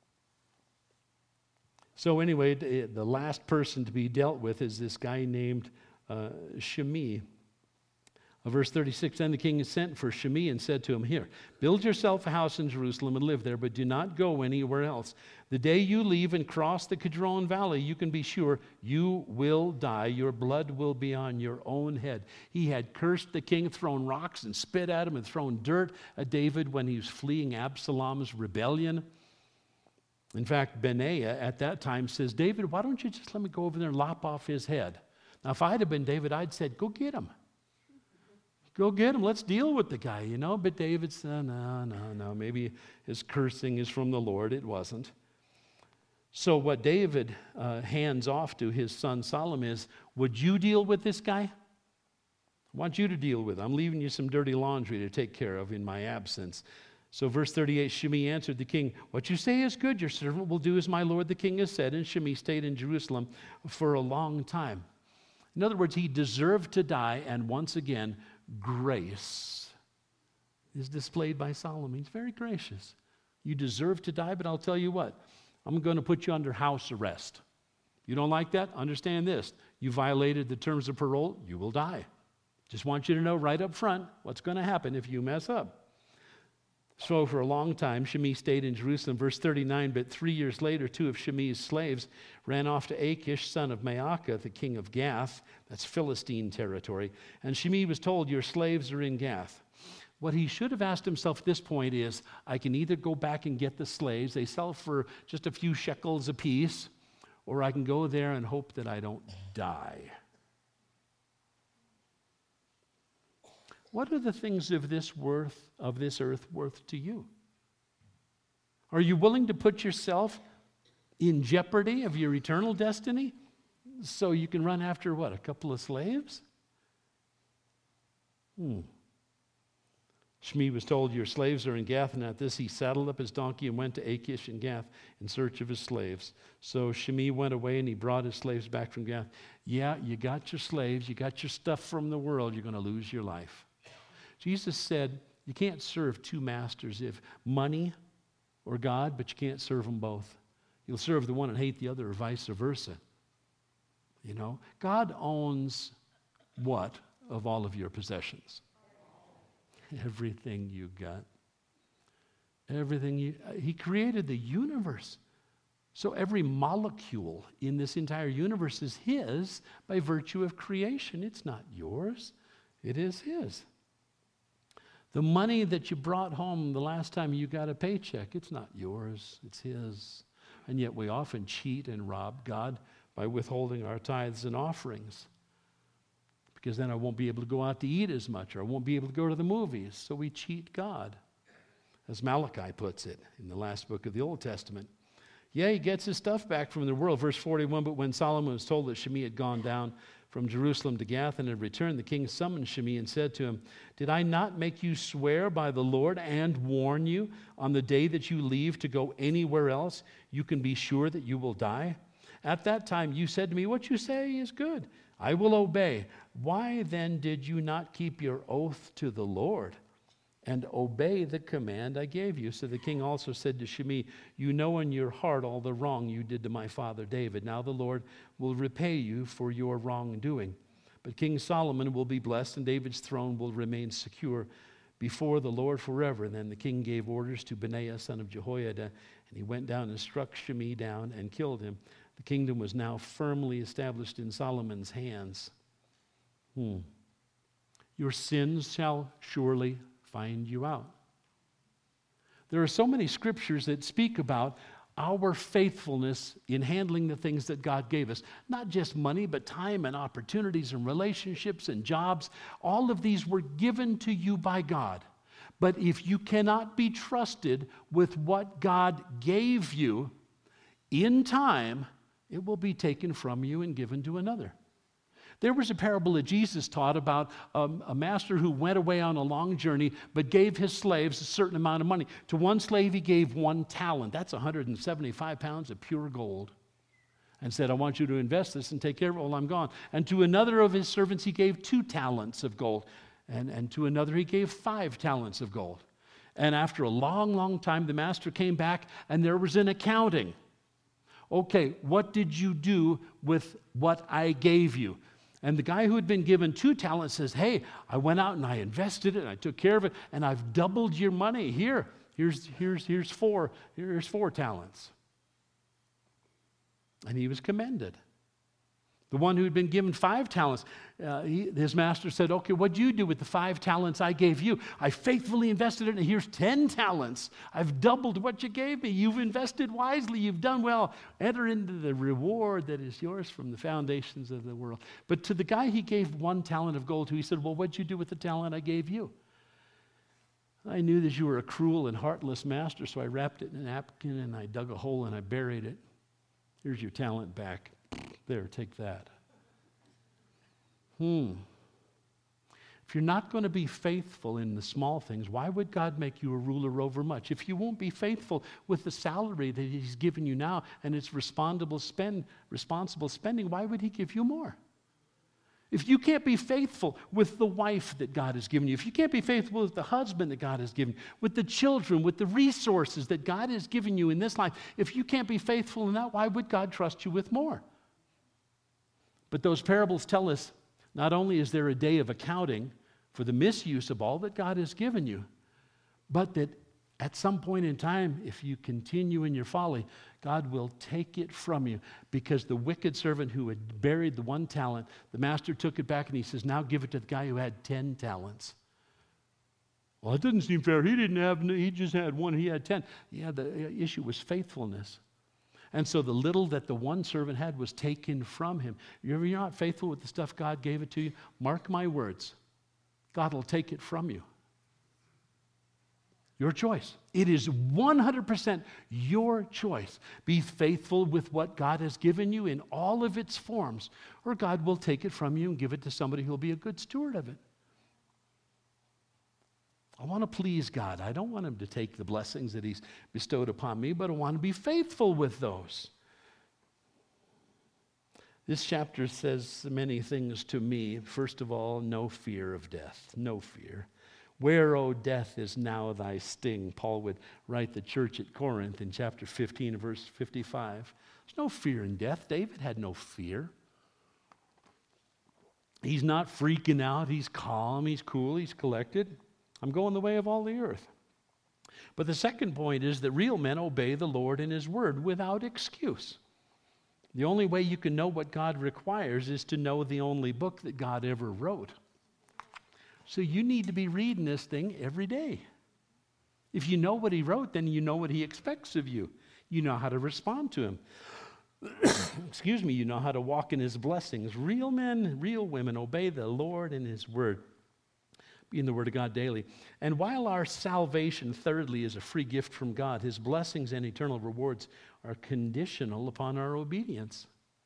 So anyway, the last person to be dealt with is this guy named Shimei. Verse 36, then the king sent for Shimei and said to him, here, build yourself a house in Jerusalem and live there, but do not go anywhere else. The day you leave and cross the Kidron Valley, you can be sure you will die. Your blood will be on your own head. He had cursed the king, thrown rocks and spit at him, and thrown dirt at David when he was fleeing Absalom's rebellion. In fact, Benaiah at that time says, David, why don't you just let me go over there and lop off his head? Now, if I'd have been David, I'd said, go get him. Go get him. Let's deal with the guy, But David said, no. Maybe his cursing is from the Lord. It wasn't. So what David hands off to his son Solomon is, would you deal with this guy? I want you to deal with him. I'm leaving you some dirty laundry to take care of in my absence. So verse 38, Shimei answered the king, what you say is good. Your servant will do as my lord the king has said. And Shimei stayed in Jerusalem for a long time. In other words, he deserved to die, and once again, grace is displayed by Solomon. He's very gracious. You deserve to die, but I'll tell you what, I'm going to put you under house arrest. You don't like that? Understand this. You violated the terms of parole, you will die. Just want you to know right up front what's going to happen if you mess up. So for a long time, Shimei stayed in Jerusalem. Verse 39, but 3 years later, 2 of Shimei's slaves ran off to Achish, son of Maacah, the king of Gath. That's Philistine territory. And Shimei was told, your slaves are in Gath. What he should have asked himself at this point is, I can either go back and get the slaves. They sell for just a few shekels apiece, or I can go there and hope that I don't die. What are the things of this earth worth to you? Are you willing to put yourself in jeopardy of your eternal destiny so you can run after what, a couple of slaves? Shimei was told, your slaves are in Gath, and at this he saddled up his donkey and went to Achish in Gath in search of his slaves. So Shimei went away and he brought his slaves back from Gath. Yeah, you got your slaves, you got your stuff from the world, you're going to lose your life. Jesus said, you can't serve two masters, if money or God, but you can't serve them both. You'll serve the one and hate the other, or vice versa. You know, God owns what of all of your possessions? Everything you got. He created the universe. So every molecule in this entire universe is his by virtue of creation. It's not yours. It is his. The money that you brought home the last time you got a paycheck, it's not yours, it's his. And yet we often cheat and rob God by withholding our tithes and offerings. Because then I won't be able to go out to eat as much, or I won't be able to go to the movies. So we cheat God, as Malachi puts it in the last book of the Old Testament. Yeah, he gets his stuff back from the world. Verse 41, but when Solomon was told that Shimei had gone down from Jerusalem to Gath and had returned, the king summoned Shimei and said to him, did I not make you swear by the Lord and warn you on the day that you leave to go anywhere else, you can be sure that you will die? At that time you said to me, what you say is good. I will obey. Why then did you not keep your oath to the Lord and obey the command I gave you? So the king also said to Shimei, you know in your heart all the wrong you did to my father David. Now the Lord will repay you for your wrongdoing. But King Solomon will be blessed, and David's throne will remain secure before the Lord forever. And then the king gave orders to Benaiah, son of Jehoiada, and he went down and struck Shimei down and killed him. The kingdom was now firmly established in Solomon's hands. Your sins shall surely find you out. There are so many scriptures that speak about our faithfulness in handling the things that God gave us. Not just money, but time and opportunities and relationships and jobs. All of these were given to you by God. But if you cannot be trusted with what God gave you in time, it will be taken from you and given to another. There was a parable that Jesus taught about a master who went away on a long journey but gave his slaves a certain amount of money. To one slave he gave 1 talent. That's 175 pounds of pure gold. And said, I want you to invest this and take care of it while I'm gone. And to another of his servants he gave 2 talents of gold. And to another he gave 5 talents of gold. And after a long, long time the master came back and there was an accounting. Okay, what did you do with what I gave you? And the guy who had been given 2 talents says, hey, I went out and I invested it and I took care of it and I've doubled your money. Here's 4 talents. And he was commended. The one who had been given 5 talents, his master said, okay, what'd you do with the 5 talents I gave you? I faithfully invested it, and here's 10 talents. I've doubled what you gave me. You've invested wisely. You've done well. Enter into the reward that is yours from the foundations of the world. But to the guy he gave 1 talent of gold to, he said, well, what'd you do with the talent I gave you? I knew that you were a cruel and heartless master, so I wrapped it in a napkin, and I dug a hole, and I buried it. Here's your talent back. There, take that. If you're not going to be faithful in the small things, why would God make you a ruler over much? If you won't be faithful with the salary that he's given you now and it's responsible spending, why would he give you more? If you can't be faithful with the wife that God has given you, if you can't be faithful with the husband that God has given you, with the children, with the resources that God has given you in this life, if you can't be faithful in that, why would God trust you with more? But those parables tell us not only is there a day of accounting for the misuse of all that God has given you, but that At some point in time, if you continue in your folly, God will take it from you, because the wicked servant who had buried the 1 talent, the master took it back and he says, now give it to the guy who had 10 talents. Well, it doesn't seem fair. He just had 1, he had 10. Yeah, the issue was faithfulness. And so the little that the one servant had was taken from him. You're not faithful with the stuff God gave it to you, mark my words, God will take it from you. Your choice. It is 100% your choice. Be faithful with what God has given you in all of its forms, or God will take it from you and give it to somebody who will be a good steward of it. I want to please God. I don't want him to take the blessings that he's bestowed upon me, but I want to be faithful with those. This chapter says many things to me. First of all, no fear of death. No fear. Where, O death, is now thy sting? Paul would write the church at Corinth in chapter 15, verse 55. There's no fear in death. David had no fear. He's not freaking out. He's calm. He's cool. He's collected. I'm going the way of all the earth. But the second point is that real men obey the Lord and his word without excuse. The only way you can know what God requires is to know the only book that God ever wrote. So you need to be reading this thing every day. If you know what he wrote, then you know what he expects of you. You know how to respond to him. Excuse me, you know how to walk in his blessings. Real men, real women obey the Lord and his word. Be in the word of God daily. And while our salvation, thirdly, is a free gift from God, his blessings and eternal rewards are conditional upon our obedience.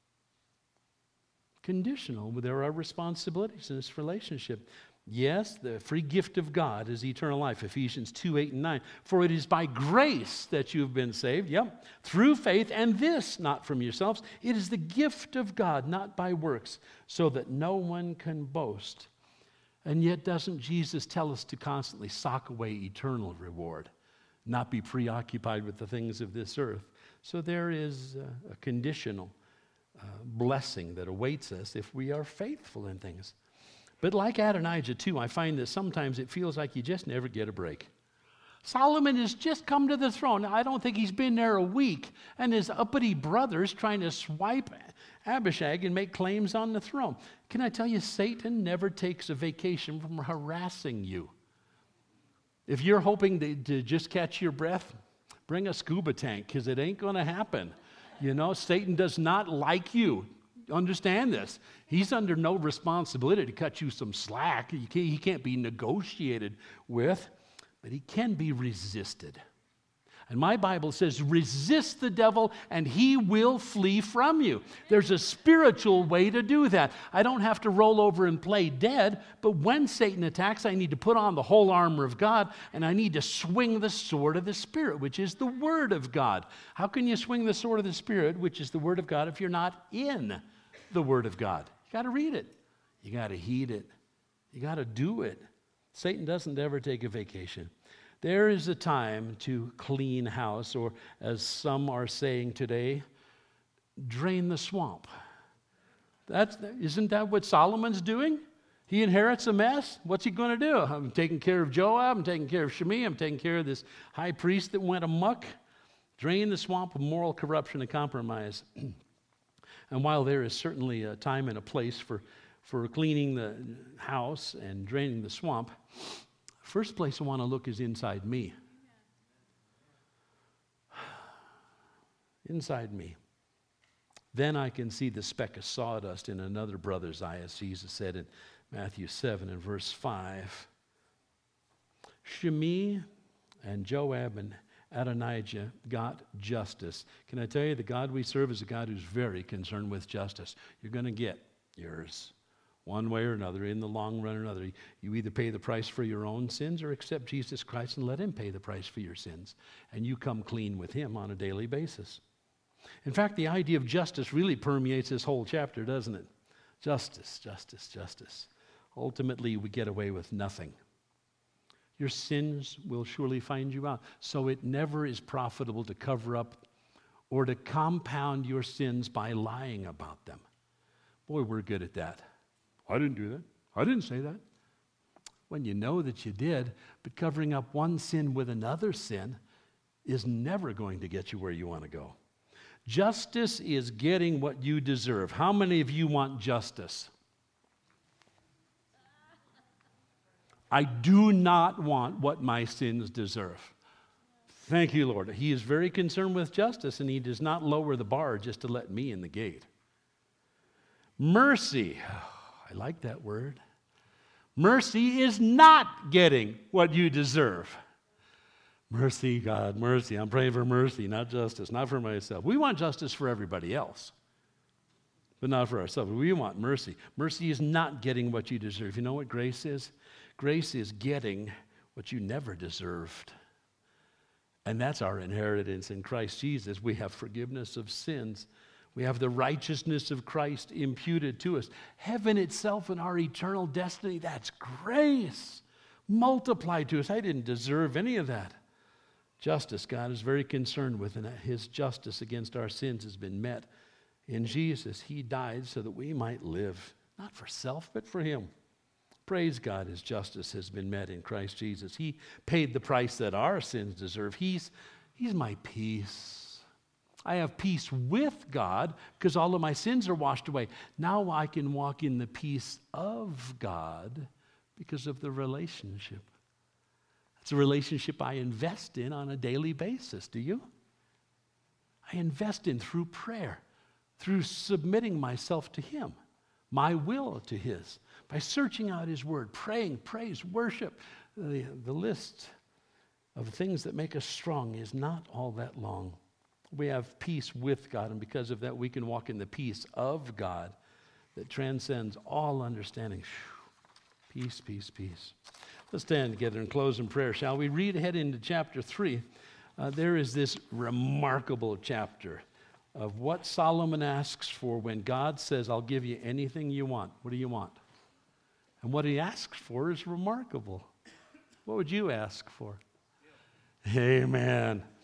Conditional. There are responsibilities in this relationship. Yes, the free gift of God is eternal life, Ephesians 2, 8, and 9. For it is by grace that you have been saved, through faith, and this not from yourselves. It is the gift of God, not by works, so that no one can boast. And yet doesn't Jesus tell us to constantly sock away eternal reward, not be preoccupied with the things of this earth? So there is a conditional blessing that awaits us if we are faithful in things. But like Adonijah too, I find that sometimes it feels like you just never get a break. Solomon has just come to the throne. I don't think he's been there a week, and his uppity brother's trying to swipe Abishag and make claims on the throne. Can I tell you, Satan never takes a vacation from harassing you. If you're hoping to just catch your breath, bring a scuba tank, because it ain't going to happen. You know, Satan does not like you. Understand this. He's under no responsibility to cut you some slack. He can't be negotiated with, but he can be resisted. And my Bible says, resist the devil and he will flee from you. There's a spiritual way to do that. I don't have to roll over and play dead, but when Satan attacks, I need to put on the whole armor of God, and I need to swing the sword of the Spirit, which is the Word of God. How can you swing the sword of the Spirit, which is the Word of God, if you're not in the Word of God? You got to read it. You got to heed it. You got to do it. Satan doesn't ever take a vacation. There is a time to clean house, or as some are saying today, drain the swamp. Isn't that what Solomon's doing? He inherits a mess. What's he going to do? I'm taking care of Joab. I'm taking care of Shimei. I'm taking care of this high priest that went amok. Drain the swamp of moral corruption and compromise. And while there is certainly a time and a place for cleaning the house and draining the swamp, first place I want to look is inside me. Inside me. Then I can see the speck of sawdust in another brother's eye, as Jesus said in Matthew 7 and verse 5. Shimei and Joab and Adonijah got justice. Can I tell you, the God we serve is a God who's very concerned with justice. You're going to get yours. One way or another, in the long run or another. You either pay the price for your own sins or accept Jesus Christ and let him pay the price for your sins. And you come clean with him on a daily basis. In fact, the idea of justice really permeates this whole chapter, doesn't it? Justice, justice, justice. Ultimately, we get away with nothing. Your sins will surely find you out. So it never is profitable to cover up or to compound your sins by lying about them. Boy, we're good at that. I didn't do that. I didn't say that. when you know that you did, but covering up one sin with another sin is never going to get you where you want to go. Justice is getting what you deserve. How many of you want justice? I do not want what my sins deserve. Thank you, Lord. He is very concerned with justice, and he does not lower the bar just to let me in the gate. Mercy. I like that word. Mercy is not getting what you deserve. Mercy, God, mercy. I'm praying for mercy, not justice, not for myself. We want justice for everybody else, but not for ourselves. We want mercy. Mercy is not getting what you deserve. You know what grace is? Grace is getting what you never deserved. And that's our inheritance in Christ Jesus. We have forgiveness of sins. We have the righteousness of Christ imputed to us. Heaven itself and our eternal destiny, that's grace multiplied to us. I didn't deserve any of that. Justice, God is very concerned with, and his justice against our sins has been met in Jesus. He died so that we might live, not for self, but for him. Praise God, his justice has been met in Christ Jesus. He paid the price that our sins deserve. He's my peace. I have peace with God because all of my sins are washed away. Now I can walk in the peace of God because of the relationship. It's a relationship I invest in on a daily basis. Do you? I invest in through prayer, through submitting myself to him, my will to his, by searching out his word, praying, praise, worship. The list of things that make us strong is not all that long. We have peace with God, and because of that, we can walk in the peace of God that transcends all understanding. Peace, peace, peace. Let's stand together and close in prayer, shall we? Read ahead into chapter 3. There is this remarkable chapter of what Solomon asks for when God says, I'll give you anything you want. What do you want? And what he asks for is remarkable. What would you ask for? Yeah. Amen.